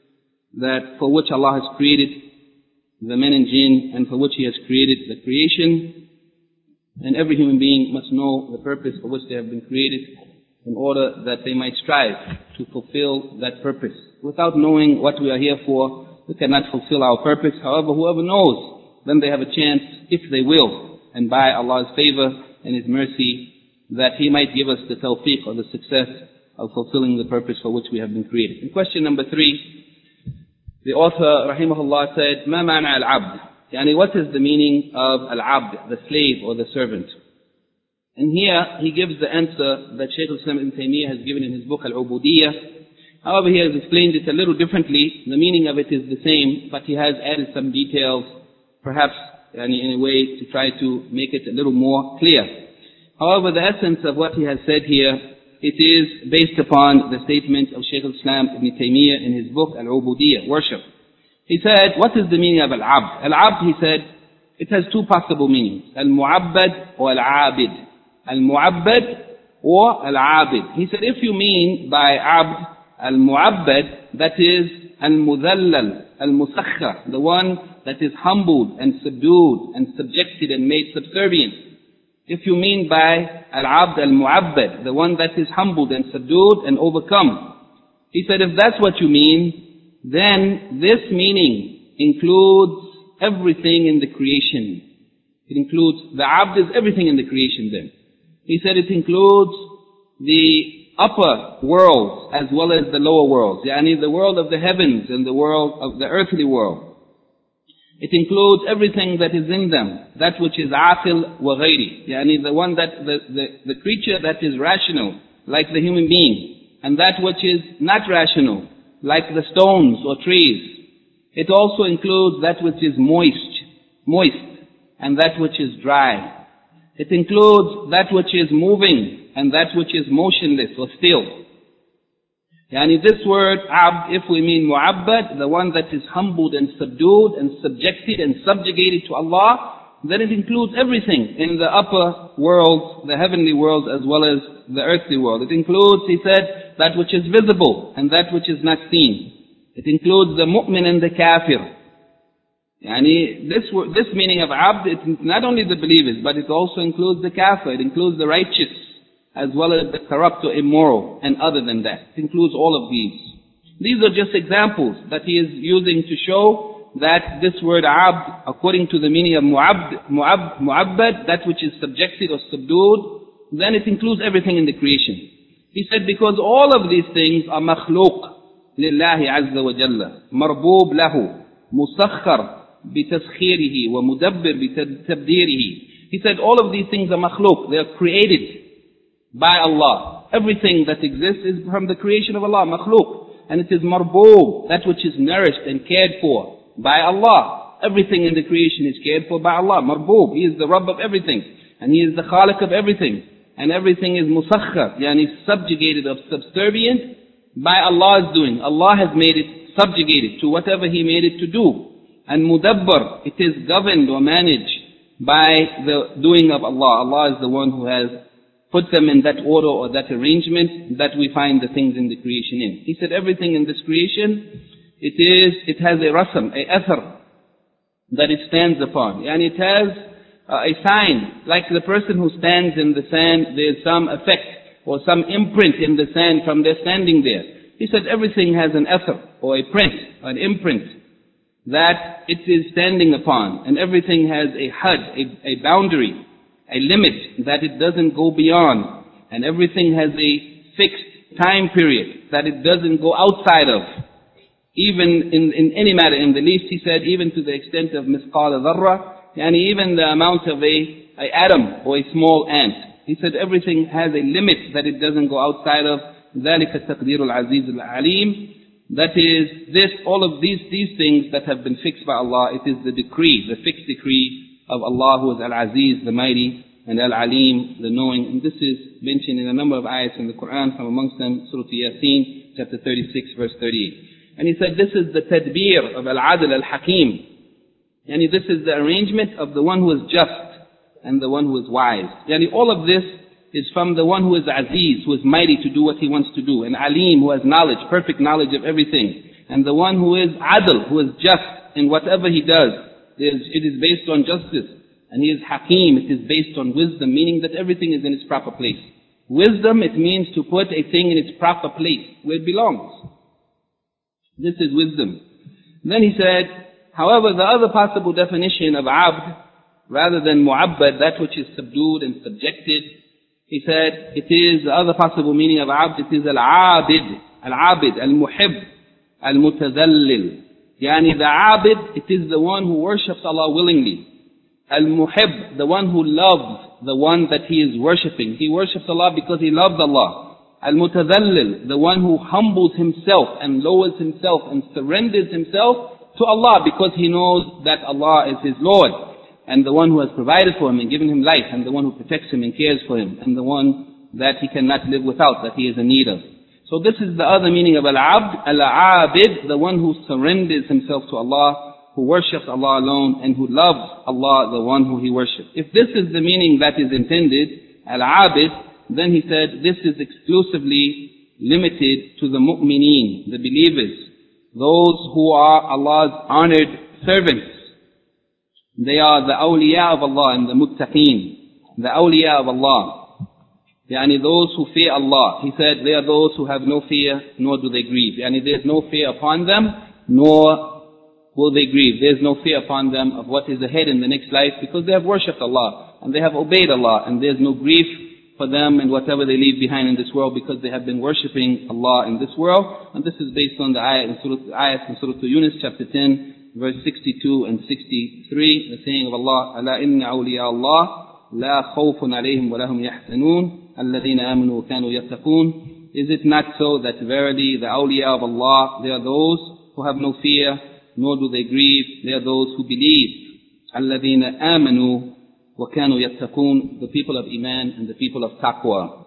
that for which Allah has created the men and jinn, and for which He has created the creation. And every human being must know the purpose for which they have been created, in order that they might strive to fulfill that purpose. Without knowing what we are here for, we cannot fulfill our purpose. However, whoever knows, then they have a chance, if they will, and by Allah's favor and His mercy, that He might give us the tawfiq or the success of fulfilling the purpose for which we have been created. In question number three, the author, rahimahullah, said, مَا مَعْنَى الْعَبْدِ? Yani, what is the meaning of al-abd, the slave or the servant? And here he gives the answer that Shaykh al-Islam ibn Taymiyyah has given in his book Al-Ubudiyyah. However, he has explained it a little differently. The meaning of it is the same, but he has added some details, perhaps yani, in a way to try to make it a little more clear. However, the essence of what he has said here, it is based upon the statement of Shaykh al-Islam ibn Taymiyyah in his book Al-Ubudiyyah, worship. He said, what is the meaning of al-abd? Al-abd, he said, it has two possible meanings, al-mu'abbad or al-abid. Al-mu'abbad or al-abid. He said, if you mean by abd, al-mu'abbad, that is al-mudhallal, al-musakhar, the one that is humbled and subdued and subjected and made subservient. If you mean by al-abd al-mu'abbad, the one that is humbled and subdued and overcome. He said, if that's what you mean, then this meaning includes everything in the creation. It includes, the abd is everything in the creation then. He said it includes the upper worlds as well as the lower worlds. Yani the world of the heavens and the world of the earthly world. It includes everything that is in them, that which is aqil wa ghayri. Yani the one that, the, the, the creature that is rational, like the human being, and that which is not rational, like the stones or trees. It also includes that which is moist, moist, and that which is dry. It includes that which is moving and that which is motionless or still. Yani this word, abd, if we mean mu'abbad, the one that is humbled and subdued and subjected and subjugated to Allah, then it includes everything in the upper world, the heavenly world, as well as the earthly world. It includes, he said, that which is visible and that which is not seen. It includes the mu'min and the kafir. Yani this, this meaning of abd, it's not only the believers, but it also includes the kafir, it includes the righteous, as well as the corrupt or immoral, and other than that. It includes all of these. These are just examples that he is using to show that this word abd, according to the meaning of mu'abd, mu'ab, mu'abbad, that which is subjected or subdued, then it includes everything in the creation. He said because all of these things are makhluq lillahi azza wa jalla, marbub lahu, musakhar bitaskhirihi wa mudabbir bitabdirihi. He said all of these things are makhluq, they are created by Allah. Everything that exists is from the creation of Allah, makhluq. And it is marboob, that which is nourished and cared for by Allah. Everything in the creation is cared for by Allah, marboob. He is the Rabb of everything. And He is the Khaliq of everything. And everything is musakhar, yani subjugated or subservient by Allah's doing. Allah has made it subjugated to whatever He made it to do. And mudabbar, it is governed or managed by the doing of Allah. Allah is the one who has put them in that order or that arrangement that we find the things in the creation in. He said everything in this creation, it is, it has a rasam, a athar that it stands upon. And it has uh, a sign, like the person who stands in the sand, there is some effect or some imprint in the sand from their standing there. He said everything has an athar or a print, an imprint that it is standing upon. And everything has a had, a, a boundary, a limit that it doesn't go beyond, and everything has a fixed time period that it doesn't go outside of, even in, in any matter, in the least, he said, even to the extent of misqala dharra, and even the amount of a, a atom or a small ant. He said everything has a limit that it doesn't go outside of. ذَلِكَ التَّقْدِيرُ الْعَزِيزُ الْعَلِيمُ. That is, this, all of these, these things that have been fixed by Allah, it is the decree, the fixed decree of Allah, who is Al-Aziz, the mighty, and Al-Alim, the knowing. And this is mentioned in a number of ayats in the Quran, from amongst them Surah Yasin, chapter thirty-six, verse thirty-eight. And he said this is the tadbir of Al-Adl Al-Hakim. Yani this is the arrangement of the one who is just and the one who is wise. Yani all of this is from the one who is Aziz, who is mighty to do what he wants to do, and Alim, who has knowledge, perfect knowledge of everything, and the one who is Adl, who is just in whatever he does. It is based on justice, and He is Hakim, it is based on wisdom, meaning that everything is in its proper place. Wisdom, it means to put a thing in its proper place, where it belongs. This is wisdom. Then he said, however, the other possible definition of abd, rather than mu'abbad, that which is subdued and subjected, he said, it is, the other possible meaning of abd, it is al-abid, al-abid, al-muhib, al-mutadallil. Yani the abid, it is the one who worships Allah willingly. Al-muhib, the one who loves the one that he is worshipping. He worships Allah because he loves Allah. Al-mutadallil, the one who humbles himself and lowers himself and surrenders himself to Allah because he knows that Allah is his Lord, and the one who has provided for him and given him life, and the one who protects him and cares for him, and the one that he cannot live without, that he is in need of. So this is the other meaning of al-abd, al-abid, the one who surrenders himself to Allah, who worships Allah alone, and who loves Allah, the one who he worships. If this is the meaning that is intended, al-abid, then he said this is exclusively limited to the mu'mineen, the believers, those who are Allah's honored servants. They are the awliya of Allah and the muttaqeen, the awliya of Allah. Yani those who fear Allah. He said they are those who have no fear, nor do they grieve. Yani there is no fear upon them, nor will they grieve. There is no fear upon them of what is ahead in the next life, because they have worshipped Allah, and they have obeyed Allah, and there is no grief for them and whatever they leave behind in this world, because they have been worshipping Allah in this world. And this is based on the ayat in Surah, ayat in Surah Yunus, chapter ten, verse sixty-two and sixty-three, the saying of Allah, أَلَا إِنَّ أَوْلِيَاءَ اللَّهِ لَا خَوْفٌ عَلَيْهِمْ وَلَا هُمْ يَحْزَنُونَ الَّذِينَ آمَنُوا وَكَانُوا يَتَّقُونَ. is it not so that verily the awliya of Allah, they are those who have no fear, nor do they grieve, they are those who believe. الَّذِينَ آمَنُوا وَكَانُوا يَتَّقُونَ, the people of Iman and the people of Taqwa.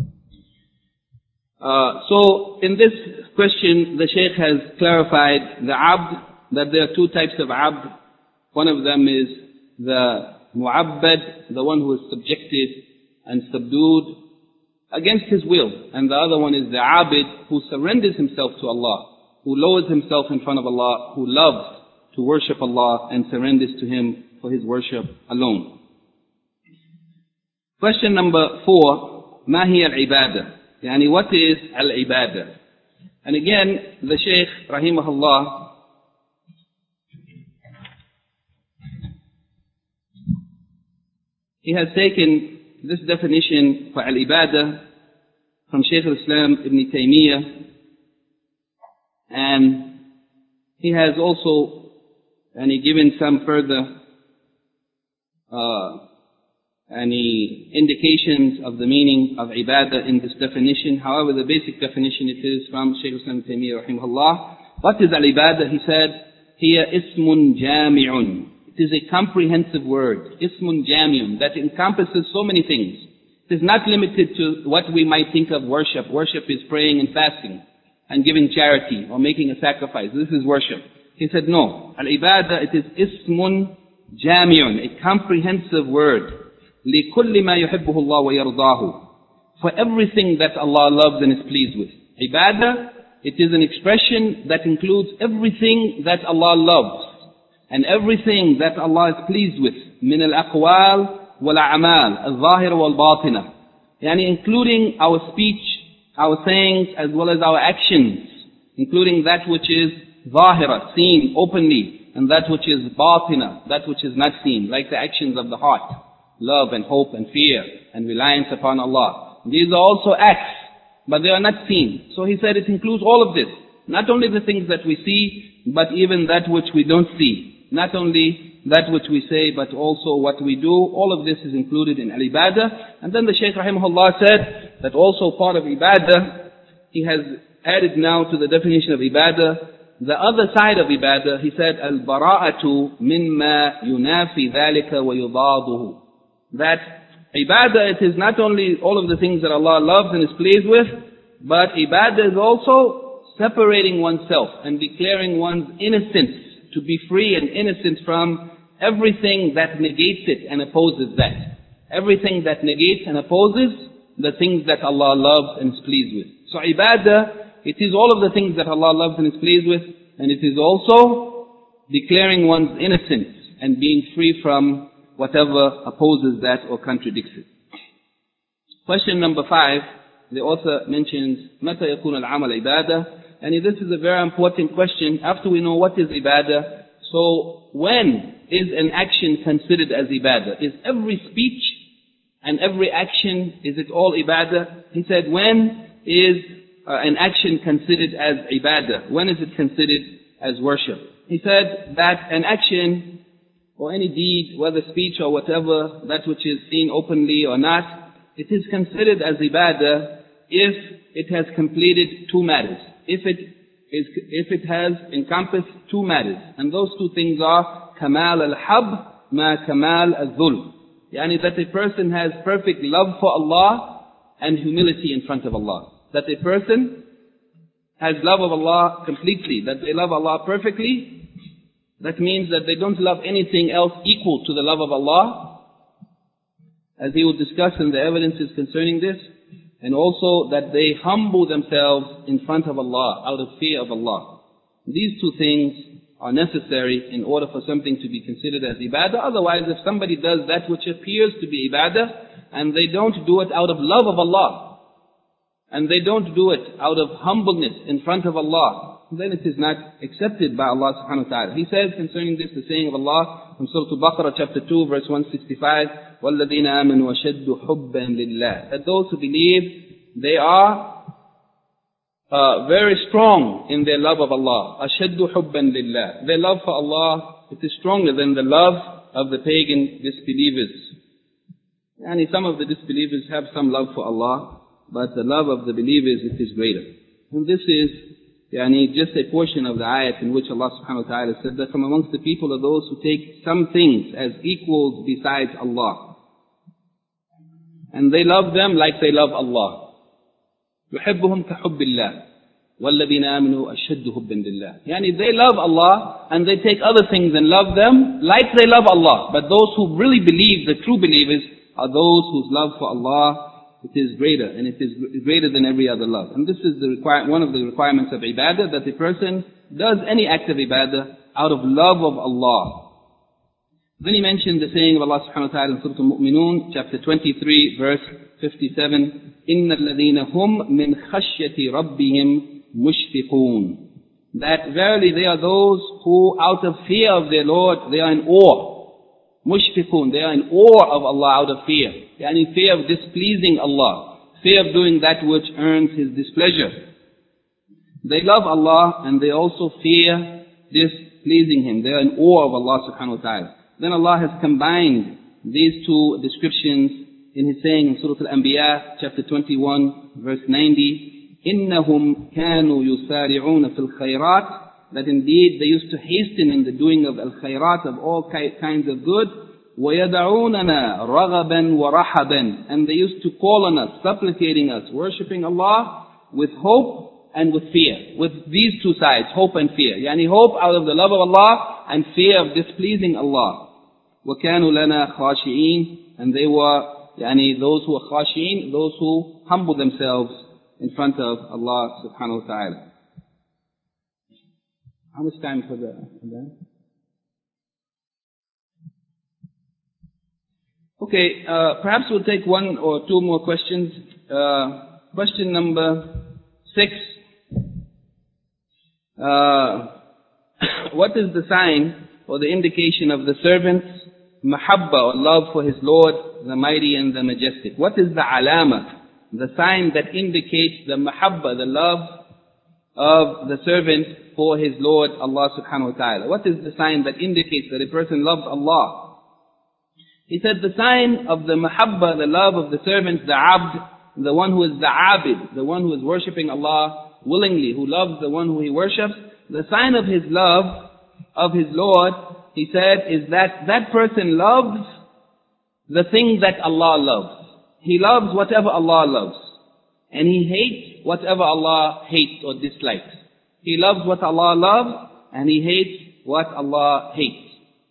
Uh, so in this question, the Shaykh has clarified the abd, that there are two types of abd. One of them is the mu'abbad, the one who is subjected and subdued against his will. And the other one is the abid, who surrenders himself to Allah, who lowers himself in front of Allah, who loves to worship Allah and surrenders to Him for His worship alone. Question number four, ما هي العبادة? يعني what is al-ibadah? And again, the Shaykh, rahimahullah, he has taken this definition for al-ibadah from Shaykh al-Islam Ibn Taymiyyah, and he has also and he given some further uh, any indications of the meaning of ibadah in this definition. However, the basic definition it is from Shaykh al-Islam Taymiyyah rahimahullah. What is al-ibadah? He said, هي اسم جامع. It is a comprehensive word, ismun jami'un, that encompasses so many things. It is not limited to what we might think of worship. Worship is praying and fasting and giving charity or making a sacrifice. This is worship. He said, no, al-ibadah, it is ismun jami'un, a comprehensive word. لِكُلِّ مَا يُحِبُّهُ اللَّهُ وَيَرْضَاهُ, for everything that Allah loves and is pleased with. Ibadah, it is an expression that includes everything that Allah loves and everything that Allah is pleased with. مِنَ الْأَقْوَالِ وَالْأَعْمَالِ الظَّاهِرَ وَالْبَاطِنَةِ, yani including our speech, our sayings, as well as our actions, including that which is zahira, seen openly, and that which is batina, that which is not seen, like the actions of the heart. Love and hope and fear and reliance upon Allah. These are also acts, but they are not seen. So he said it includes all of this. Not only the things that we see, but even that which we don't see. Not only that which we say, but also what we do. All of this is included in al-ibadah. And then the Shaykh rahimahullah said that also part of ibadah, he has added now to the definition of ibadah, the other side of ibadah. He said, al-bara'atu mimma yunafi dhalika wa yudaduhu. That ibadah, it is not only all of the things that Allah loves and is pleased with, but ibadah is also separating oneself and declaring one's innocence, to be free and innocent from everything that negates it and opposes that. Everything that negates and opposes the things that Allah loves and is pleased with. So ibadah, it is all of the things that Allah loves and is pleased with, and it is also declaring one's innocence and being free from whatever opposes that or contradicts it. Question number five, the author mentions, متى يكون العمل عبادة? And this is a very important question. After we know what is ibadah, so when is an action considered as ibadah? Is every speech and every action, is it all ibadah? He said, when is uh, an action considered as ibadah? When is it considered as worship? He said that an action or any deed, whether speech or whatever, that which is seen openly or not, it is considered as ibadah if it has completed two matters. If it is, if it has encompassed two matters. And those two things are kamal al-hab ma kamal al-dhul. Yani that a person has perfect love for Allah and humility in front of Allah. That a person has love of Allah completely, that they love Allah perfectly. That means that they don't love anything else equal to the love of Allah, as he will discuss in the evidences concerning this, and also that they humble themselves in front of Allah out of fear of Allah. These two things are necessary in order for something to be considered as ibadah. Otherwise, if somebody does that which appears to be ibadah, and they don't do it out of love of Allah, and they don't do it out of humbleness in front of Allah, then it is not accepted by Allah subhanahu wa ta'ala. He says concerning this, the saying of Allah from Surah Al-Baqarah chapter two verse one sixty-five, وَالَّذِينَ آمَنُوا وَشَدُّ حُبًّا لِلَّهِ, that those who believe, they are uh, very strong in their love of Allah. أَشَدُّ حُبًّا لِلَّهِ, their love for Allah, it is stronger than the love of the pagan disbelievers. And some of the disbelievers have some love for Allah, but the love of the believers, it is greater. And this is yani, just a portion of the ayat in which Allah subhanahu wa ta'ala said that from amongst the people are those who take some things as equals besides Allah. And they love them like they love Allah. يحبهم كحب الله والذين آمنوا أشد حبا لله. Yani they love Allah and they take other things and love them like they love Allah. But those who really believe, the true believers, are those whose love for Allah, it is greater, and it is greater than every other love. And this is the require, one of the requirements of ibadah, that a person does any act of ibadah out of love of Allah. Then he mentioned the saying of Allah subhanahu wa ta'ala in Surah Al-Mu'minun, chapter twenty-three, verse fifty-seven, إِنَّ الَّذِينَ هُمْ مِنْ خَشْيَةِ رَبِّهِمْ مُشْفِقُونَ. That verily they are those who out of fear of their Lord, they are in awe. Mushfiqun, they are in awe of Allah out of fear. They are in fear of displeasing Allah. Fear of doing that which earns His displeasure. They love Allah and they also fear displeasing Him. They are in awe of Allah subhanahu wa ta'ala. Then Allah has combined these two descriptions in His saying in Surah Al-Anbiya, chapter twenty-one, verse ninety, إِنَّهُمْ كَانُوا يُسَارِعُونَ فِي الْخَيْرَاتِ. That indeed they used to hasten in the doing of al-khayrat, of all kinds of good. وَيَدَعُونَنَا رَغَبًا وَرَحَبًا. And they used to call on us, supplicating us, worshipping Allah with hope and with fear. With these two sides, hope and fear. Yani hope out of the love of Allah and fear of displeasing Allah. وَكَانُوا لَنَا خَاشِئِينَ. And they were yani those who are khashi'in, those who humble themselves in front of Allah subhanahu wa ta'ala. How much time for the for that? Okay, uh, perhaps we'll take one or two more questions. Uh, question number six. Uh, what is the sign or the indication of the servant's mahabba or love for his Lord, the mighty and the majestic? What is the alama, the sign that indicates the mahabba, the love of the servant for his Lord, Allah subhanahu wa ta'ala? What is the sign that indicates that a person loves Allah? He said the sign of the mahabba, the love of the servant, the abd, the one who is the abid, the one who is worshipping Allah willingly, who loves the one who he worships, the sign of his love of his Lord, he said, is that that person loves the thing that Allah loves. He loves whatever Allah loves. And he hates whatever Allah hates or dislikes. He loves what Allah loves, and he hates what Allah hates.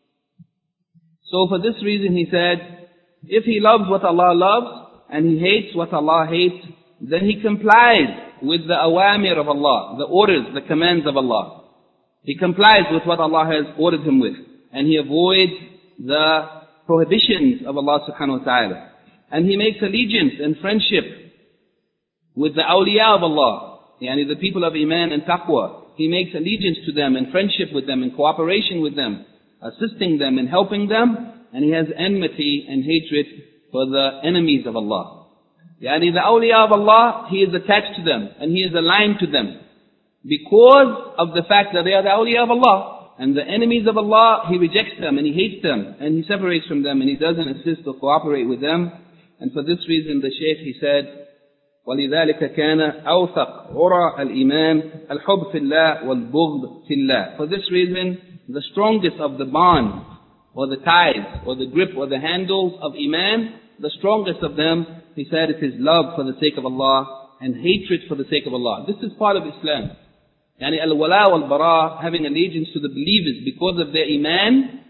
So for this reason he said, if he loves what Allah loves, and he hates what Allah hates, then he complies with the awamir of Allah, the orders, the commands of Allah. He complies with what Allah has ordered him with. And he avoids the prohibitions of Allah subhanahu wa ta'ala. And he makes allegiance and friendship with the awliya of Allah, yani the people of Iman and Taqwa. He makes allegiance to them and friendship with them and cooperation with them, assisting them and helping them, and he has enmity and hatred for the enemies of Allah. Yani the awliya of Allah, he is attached to them and he is aligned to them because of the fact that they are the awliya of Allah. And the enemies of Allah, he rejects them and he hates them and he separates from them and he doesn't assist or cooperate with them. And for this reason the Shaykh, he said, وَلِذَلِكَ كَانَ أَوْثَقْ عُرَى الْإِيمَانِ الْحُبْ فِي اللَّهِ وَالْبُغْضِ فِي اللَّهِ. For this reason, the strongest of the bonds, or the ties, or the grip, or the handles of Iman, the strongest of them, he said, it is love for the sake of Allah, and hatred for the sake of Allah. This is part of Islam. Yani al-wala wal-bara, having allegiance to the believers because of their Iman,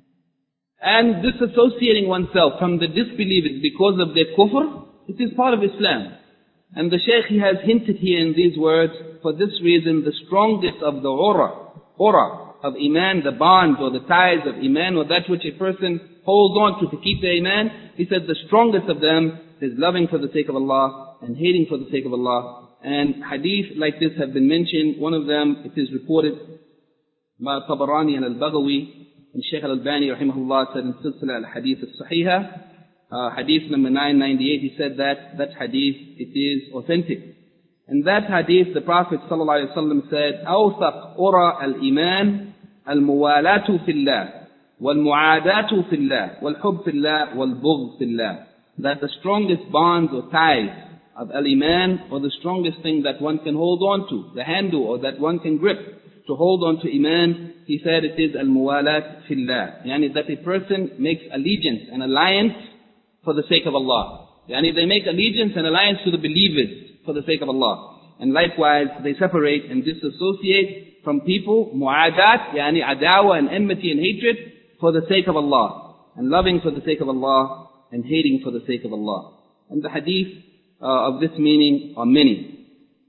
and disassociating oneself from the disbelievers because of their kufr, it is part of Islam. And the Shaykh, he has hinted here in these words, for this reason, the strongest of the ura, ura of Iman, the bonds or the ties of Iman, or that which a person holds on to to keep their Iman, he said the strongest of them is loving for the sake of Allah and hating for the sake of Allah. And hadith like this have been mentioned. One of them, it is reported by Tabarani and Al-Baghawi, and Shaykh Al-Albani rahimahullah said in Silsila Al-Hadith Al-Sahihah, Uh, hadith number nine ninety-eight, he said that that hadith, it is authentic. In that hadith, the Prophet ﷺ said, أَوْثَقْ أُرَى الْإِيمَانِ الْمُوَالَاةُ فِي اللَّهِ وَالْمُعَادَاةُ فِي اللَّهِ وَالْحُبْ فِي اللَّهِ وَالْبُغْض فِي اللَّهِ. That the strongest bonds or ties of al-Iman, or the strongest thing that one can hold on to, the handle, or that one can grip to hold on to Iman, he said it is al-muwalat fillah. Yani that a person makes allegiance and alliance for the sake of Allah. Yani they make allegiance and alliance to the believers for the sake of Allah. And likewise, they separate and disassociate from people, mu'adat, yani adawa and enmity and hatred for the sake of Allah. And loving for the sake of Allah and hating for the sake of Allah. And the hadith uh, of this meaning are many.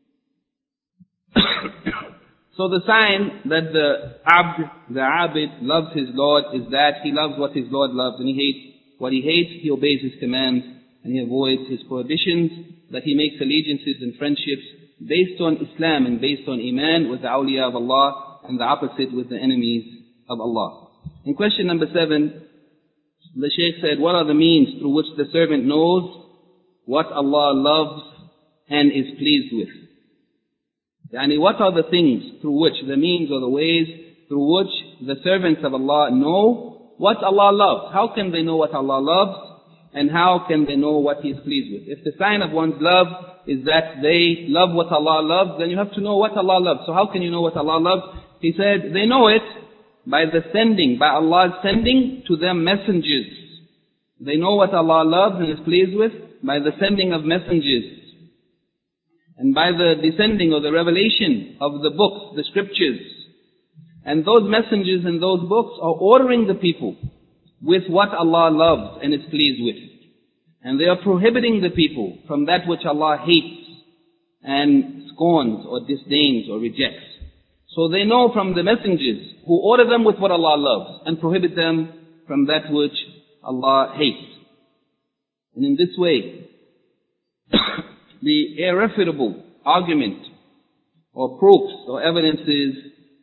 So the sign that the abd, the abid, loves his Lord is that he loves what his Lord loves and he hates what he hates, he obeys his commands and he avoids his prohibitions, that he makes allegiances and friendships based on Islam and based on Iman with the awliya of Allah, and the opposite with the enemies of Allah. In question number seven, the Shaykh said, what are the means through which the servant knows what Allah loves and is pleased with? Yani, what are the things through which, the means or the ways through which the servants of Allah know what Allah loves? How can they know what Allah loves? And how can they know what He is pleased with? If the sign of one's love is that they love what Allah loves, then you have to know what Allah loves. So how can you know what Allah loves? He said, they know it by the sending, by Allah's sending to them messengers. They know what Allah loves and is pleased with by the sending of messengers. And by the descending or the revelation of the books, the scriptures. And those messengers and those books are ordering the people with what Allah loves and is pleased with. And they are prohibiting the people from that which Allah hates and scorns or disdains or rejects. So they know from the messengers who order them with what Allah loves and prohibit them from that which Allah hates. And in this way, the irrefutable argument or proofs or evidences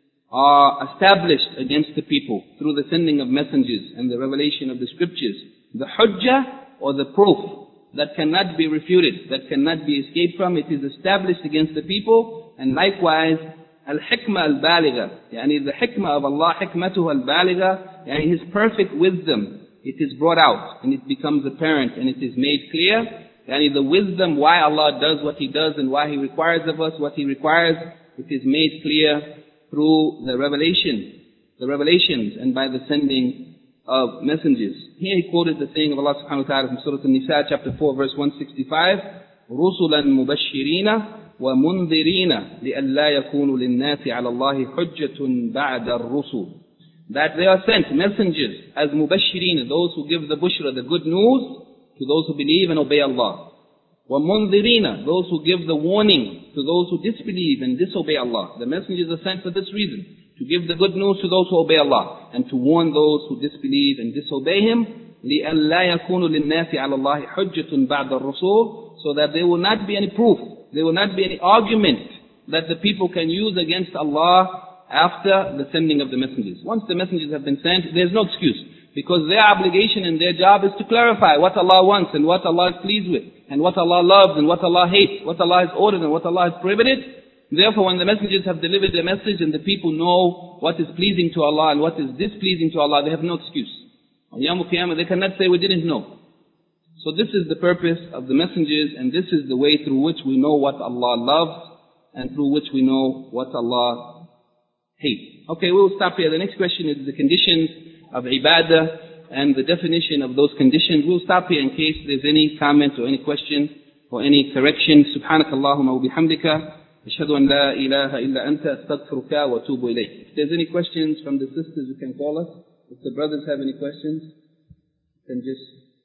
are established against the people through the sending of messengers and the revelation of the scriptures. The hujjah, or the proof that cannot be refuted, that cannot be escaped from, it is established against the people. And likewise, al-hikmah al-baligha, yani the hikmah of Allah, hikmatuhu al-baligha, yani His perfect wisdom, it is brought out and it becomes apparent and it is made clear. Yani the wisdom why Allah does what He does and why He requires of us what He requires, it is made clear through the revelation, the revelations and by the sending of messengers. Here he quoted the saying of Allah subhanahu wa ta'ala from Surah An-Nisa chapter four verse one sixty-five, رُسُلًا مُبَشِّرِينَ وَمُنذِرِينَ لِأَلَّا يَكُونُ لِلنَّاسِ عَلَى اللَّهِ حُجَّةٌ بَعْدَ الرُّسُلِ. That they are sent messengers as mubashirin, those who give the bushra, the good news to those who believe and obey Allah. وَمُنذِرِينَ, those who give the warning to those who disbelieve and disobey Allah. The messengers are sent for this reason, to give the good news to those who obey Allah, and to warn those who disbelieve and disobey Him, لِأَلَّا يَكُونُ لِلنَّاسِ عَلَى اللَّهِ حُجَّةٌ بَعْدَ الرُّسُولِ, so that there will not be any proof, there will not be any argument that the people can use against Allah after the sending of the messengers. Once the messengers have been sent, there's no excuse, because their obligation and their job is to clarify what Allah wants and what Allah is pleased with, and what Allah loves and what Allah hates, what Allah has ordered and what Allah has prohibited. Therefore, when the messengers have delivered their message and the people know what is pleasing to Allah and what is displeasing to Allah, they have no excuse. On Yawm al-Qiyamah, they cannot say, we didn't know. So this is the purpose of the messengers, and this is the way through which we know what Allah loves and through which we know what Allah hates. Okay, we'll stop here. The next question is the conditions of ibadah and the definition of those conditions. We'll stop here in case there's any comment or any question or any correction. Subhanakallahumma wa bihamdika. Ashhadu an la ilaha illa anta astaghfiruka wa atubu ilayk. If there's any questions from the sisters, you can call us. If the brothers have any questions, you can just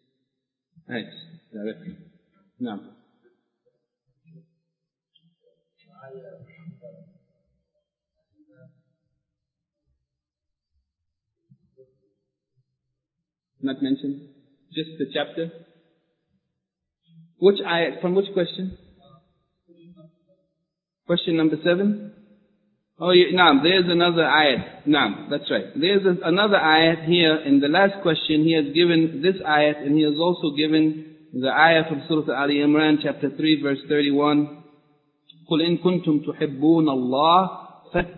ask directly. No. Not mentioned? Just the chapter? Which ayat? From which question? Question number seven? Oh, yeah, naam, there's another ayat. Naam, that's right. There's a, another ayat here in the last question. He has given this ayat, and he has also given the ayat from Surah Ali Imran, chapter three, verse thirty-one. قُلْ إِن كُنْتُمْ تُحِبُّونَ اللَّهَ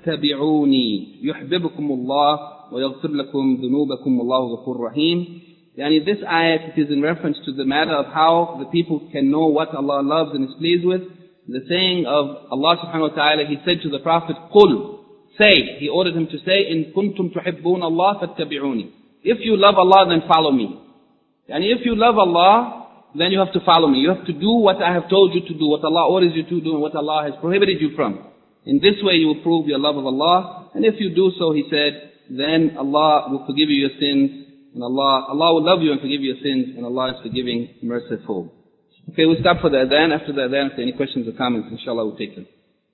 فَاتَّبِعُونِي يُحْبِبُكُمُ اللَّهُ وَيَغْفِرْ لَكُمْ ذُنُوبَكُمْ وَاللَّهُ غَفُورٌ رَحِيمٌ. Yani this ayat, it is in reference to the matter of how the people can know what Allah loves and is pleased with. The saying of Allah subhanahu wa ta'ala, He said to the Prophet, قُلْ, say, He ordered him to say, إِن كُنْتُمْ تُحِبُّونَ اللَّهَ فَاتَّبِعُونِ. If you love Allah, then follow me. And if you love Allah, then you have to follow me. You have to do what I have told you to do, what Allah orders you to do, and what Allah has prohibited you from. In this way you will prove your love of Allah. And if you do so, He said, then Allah will forgive you your sins. And Allah, Allah will love you and forgive you your sins. And Allah is forgiving, merciful. Okay, we'll stop for the adhan. After the adhan, if there are any questions or comments, inshallah we'll take them.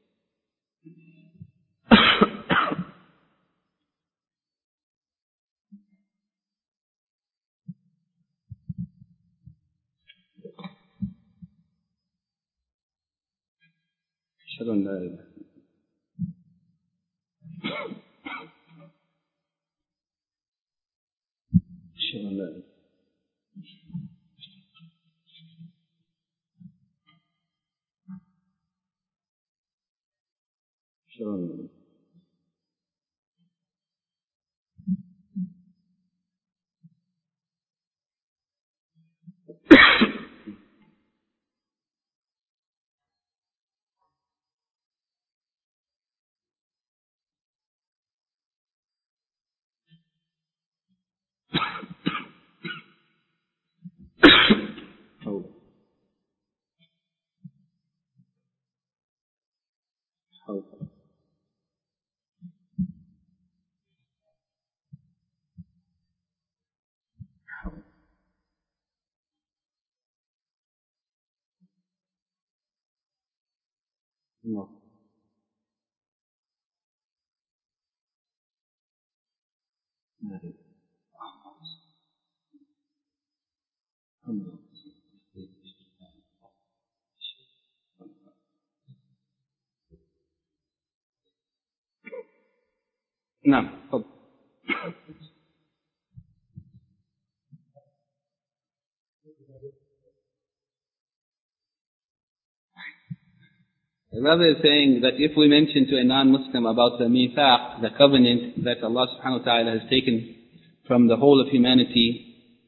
أشهد أن لا إله أشهد أن لا إله أشهد أن لا إله حول حول حول الله لا إله إلا الله. نعم تفضل. The brother is saying that if we mention to a non-Muslim about the mithaq, the covenant that Allah subhanahu wa ta'ala has taken from the whole of humanity,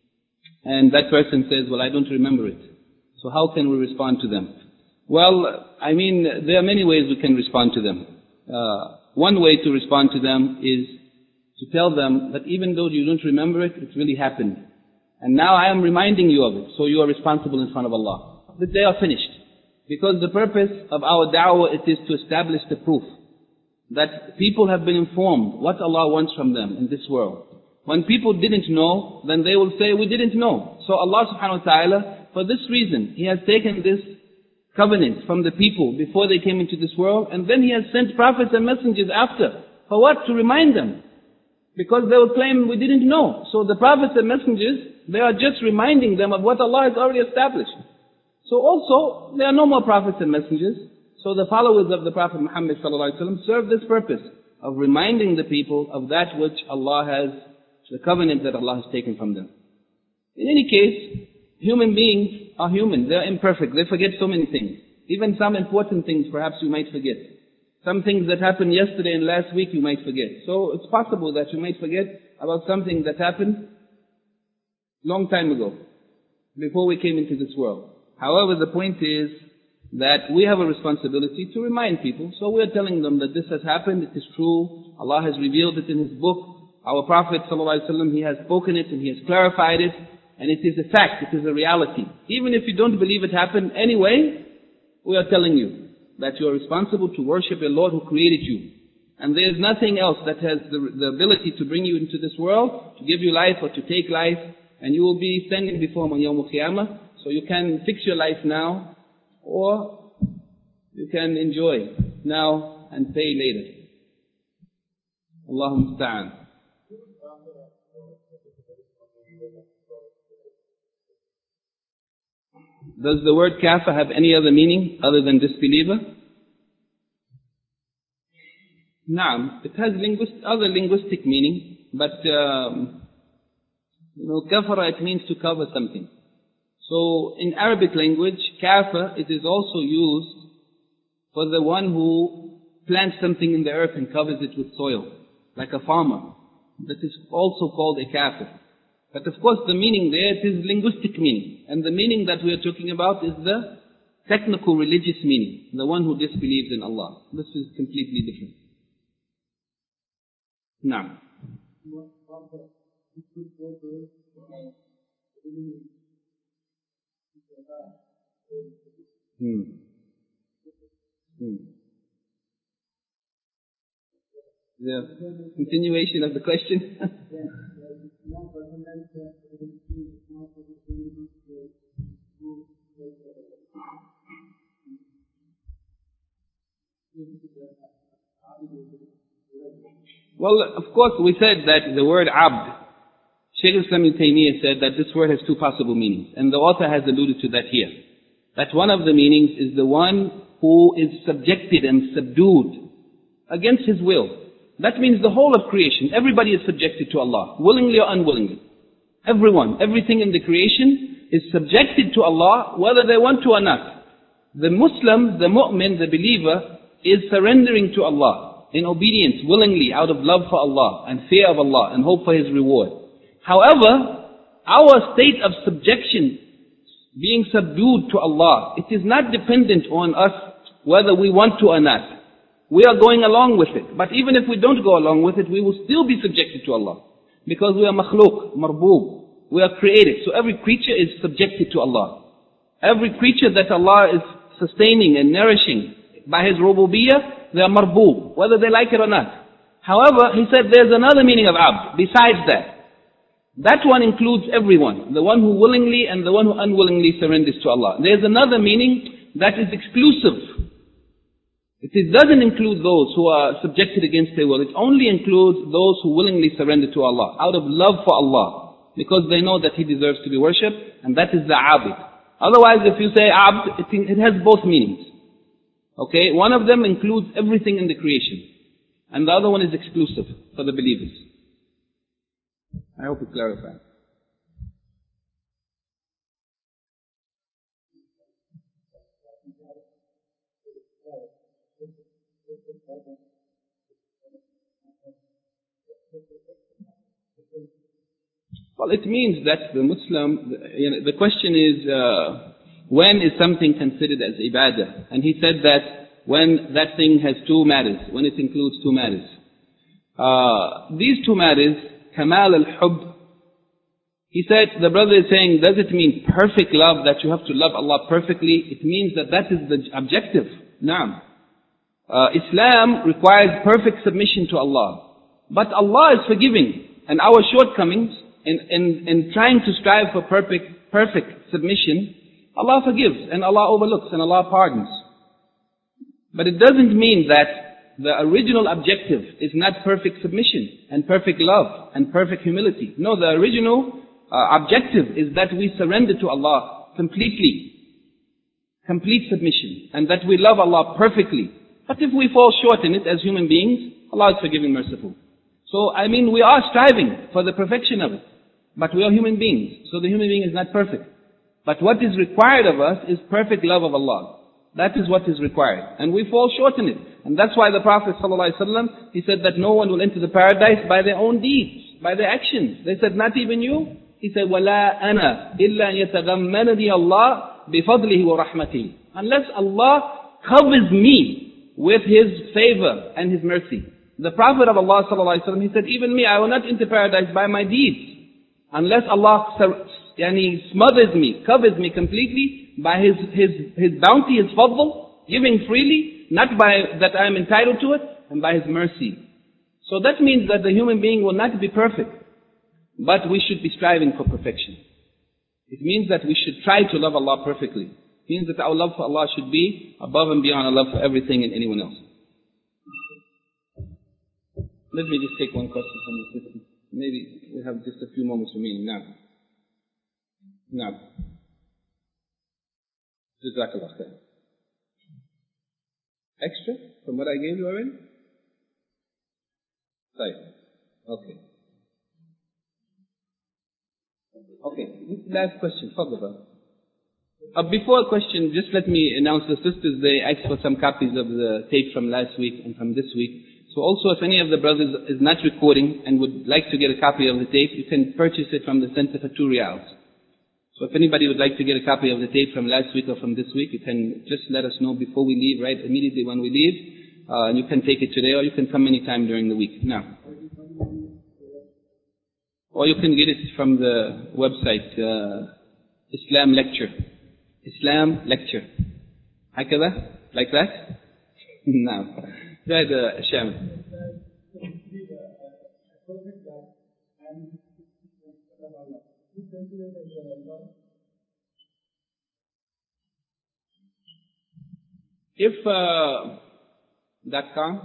and that person says, well, I don't remember it. So how can we respond to them? Well, I mean, there are many ways we can respond to them. Uh, one way to respond to them is to tell them that even though you don't remember it, it really happened. And now I am reminding you of it, so you are responsible in front of Allah. But they are finished. Because the purpose of our da'wah, it is to establish the proof that people have been informed what Allah wants from them in this world. When people didn't know, then they will say, we didn't know. So Allah subhanahu wa ta'ala, for this reason, He has taken this covenant from the people before they came into this world, and then He has sent prophets and messengers after. For what? To remind them. Because they will claim we didn't know. So the prophets and messengers, they are just reminding them of what Allah has already established. So also, there are no more prophets and messengers. So the followers of the Prophet Muhammad sallallahu alaihi wasallam serve this purpose of reminding the people of that which Allah has, the covenant that Allah has taken from them. In any case, human beings are human. They are imperfect. They forget so many things. Even some important things perhaps you might forget. Some things that happened yesterday and last week you might forget. So it's possible that you might forget about something that happened long time ago, before we came into this world. However, the point is that we have a responsibility to remind people. So we are telling them that this has happened, it is true, Allah has revealed it in His book. Our Prophet ﷺ, he has spoken it and he has clarified it, and it is a fact, it is a reality. Even if you don't believe it happened anyway, we are telling you that you are responsible to worship a Lord who created you. And there is nothing else that has the, the ability to bring you into this world, to give you life or to take life, and you will be standing before Him on Yawm al-Qiyamah. So you can fix your life now, or you can enjoy now and pay later. Allahumma musta'an. Does the word kafir have any other meaning other than disbeliever? Naam, it has linguist, other linguistic meaning, but um, you know, kafara, it means to cover something. So in Arabic language, kafir, it is also used for the one who plants something in the earth and covers it with soil, like a farmer. That is also called a kafir. But of course the meaning there, it is linguistic meaning. And the meaning that we are talking about is the technical religious meaning. The one who disbelieves in Allah. This is completely different. Now. Hmm. Hmm. The continuation of the question. Well, of course, we said that the word abd, Shaykh Islam Ibn Taymiyyah said that this word has two possible meanings, and the author has alluded to that here. That one of the meanings is the one who is subjected and subdued against his will. That means the whole of creation, everybody is subjected to Allah, willingly or unwillingly. Everyone, everything in the creation is subjected to Allah, whether they want to or not. The Muslim, the mu'min, the believer, is surrendering to Allah in obedience, willingly, out of love for Allah and fear of Allah and hope for His reward. However, our state of subjection, being subdued to Allah, it is not dependent on us whether we want to or not. We are going along with it. But even if we don't go along with it, we will still be subjected to Allah. Because we are makhluk, marboob. We are created. So every creature is subjected to Allah. Every creature that Allah is sustaining and nourishing by His rububiyyah, they are marboob, whether they like it or not. However, he said there's another meaning of abd besides that. That one includes everyone, the one who willingly and the one who unwillingly surrenders to Allah. There's another meaning that is exclusive. It doesn't include those who are subjected against their will. It only includes those who willingly surrender to Allah, out of love for Allah, because they know that He deserves to be worshipped, and that is the abid. Otherwise, if you say abd, it, it has both meanings. Okay, one of them includes everything in the creation, and the other one is exclusive for the believers. I hope it clarifies. Well, it means that the Muslim, you know, the question is, uh, when is something considered as ibadah? And he said that when that thing has two matters, when it includes two matters. Uh, these two matters, kamal al-hub, he said, the brother is saying, does it mean perfect love, that you have to love Allah perfectly? It means that that is the objective. Naam. Uh, Islam requires perfect submission to Allah. But Allah is forgiving, and our shortcomings in, in, in trying to strive for perfect, perfect submission, Allah forgives, and Allah overlooks, and Allah pardons. But it doesn't mean that the original objective is not perfect submission, and perfect love, and perfect humility. No, the original uh, objective is that we surrender to Allah completely. Complete submission, and that we love Allah perfectly. But if we fall short in it as human beings, Allah is forgiving, merciful. So, I mean, we are striving for the perfection of it. But we are human beings, so the human being is not perfect. But what is required of us is perfect love of Allah. That is what is required. And we fall short in it. And that's why the Prophet ﷺ, he said that no one will enter the paradise by their own deeds, by their actions. They said, not even you? He said, وَلَا أَنَا إِلَّا أَن يَتَغَمَّنَنِي اللَّهُ بِفَضْلِهِ وَرَحْمَتِهِ. Unless Allah covers me with His favor and His mercy. The Prophet of Allah ﷺ, he said, even me, I will not enter paradise by my deeds. Unless Allah yani, smothers me, covers me completely by His, His, His bounty, His fadl, giving freely, not by that I am entitled to it, and by His mercy. So that means that the human being will not be perfect, but we should be striving for perfection. It means that we should try to love Allah perfectly. It means that our love for Allah should be above and beyond our love for everything and anyone else. Let me just take one question from the system. Maybe we have just a few moments remaining now. Now. Jazakallah khair. Extra from what I gave you already? Right. Okay. Okay. Last question. Fadhla. Uh, before a question, just let me announce the sisters, they asked for some copies of the tape from last week and from this week. So also if any of the brothers is not recording and would like to get a copy of the tape, you can purchase it from the center for two riyals. So if anybody would like to get a copy of the tape from last week or from this week, you can just let us know before we leave, right? Immediately when we leave, uh, and you can take it today or you can come anytime during the week. Now. Or you can get it from the website, uh, Islam Lecture. Islam Lecture. هكذا? Like that? No. That, uh, Sham. If, uh, dot com,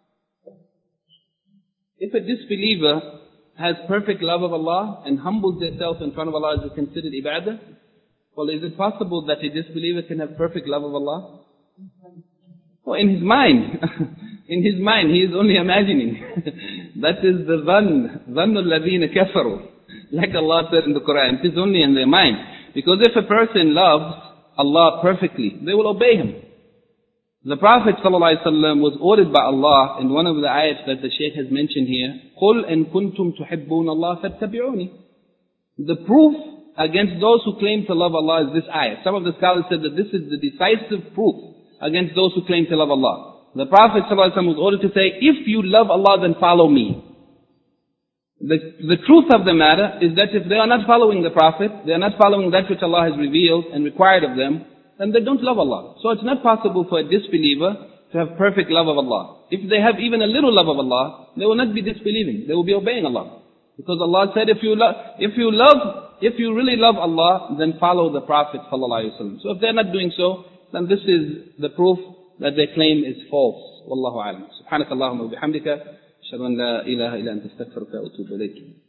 if a disbeliever has perfect love of Allah and humbles himself in front of Allah, is it considered ibadah? Well, is it possible that a disbeliever can have perfect love of Allah? Well, in his mind. In his mind, he is only imagining. That is the dhann. Dhannu alladhina kafaru. Like Allah said in the Quran, it is only in their mind. Because if a person loves Allah perfectly, they will obey Him. The Prophet ﷺ was ordered by Allah in one of the ayats that the Shaykh has mentioned here, قُلْ إِن كُنْتُمْ تُحِبُّونَ اللَّهَ فَاتَّبِعُونِ. The proof against those who claim to love Allah is this ayat. Some of the scholars said that this is the decisive proof against those who claim to love Allah. The Prophet ﷺ was ordered to say, if you love Allah, then follow me. The, the truth of the matter is that if they are not following the Prophet, they are not following that which Allah has revealed and required of them, then they don't love Allah. So it's not possible for a disbeliever to have perfect love of Allah. If they have even a little love of Allah, they will not be disbelieving. They will be obeying Allah. Because Allah said, if you, lo- if you love, if you really love Allah, then follow the Prophet ﷺ. So if they're not doing so, then this is the proof that their claim is false. Wallahu a'lam. Subhanakallahumma wa bihamdika. Ashhadu an la ilaha illa anta astaghfiruka wa atubu ilayk.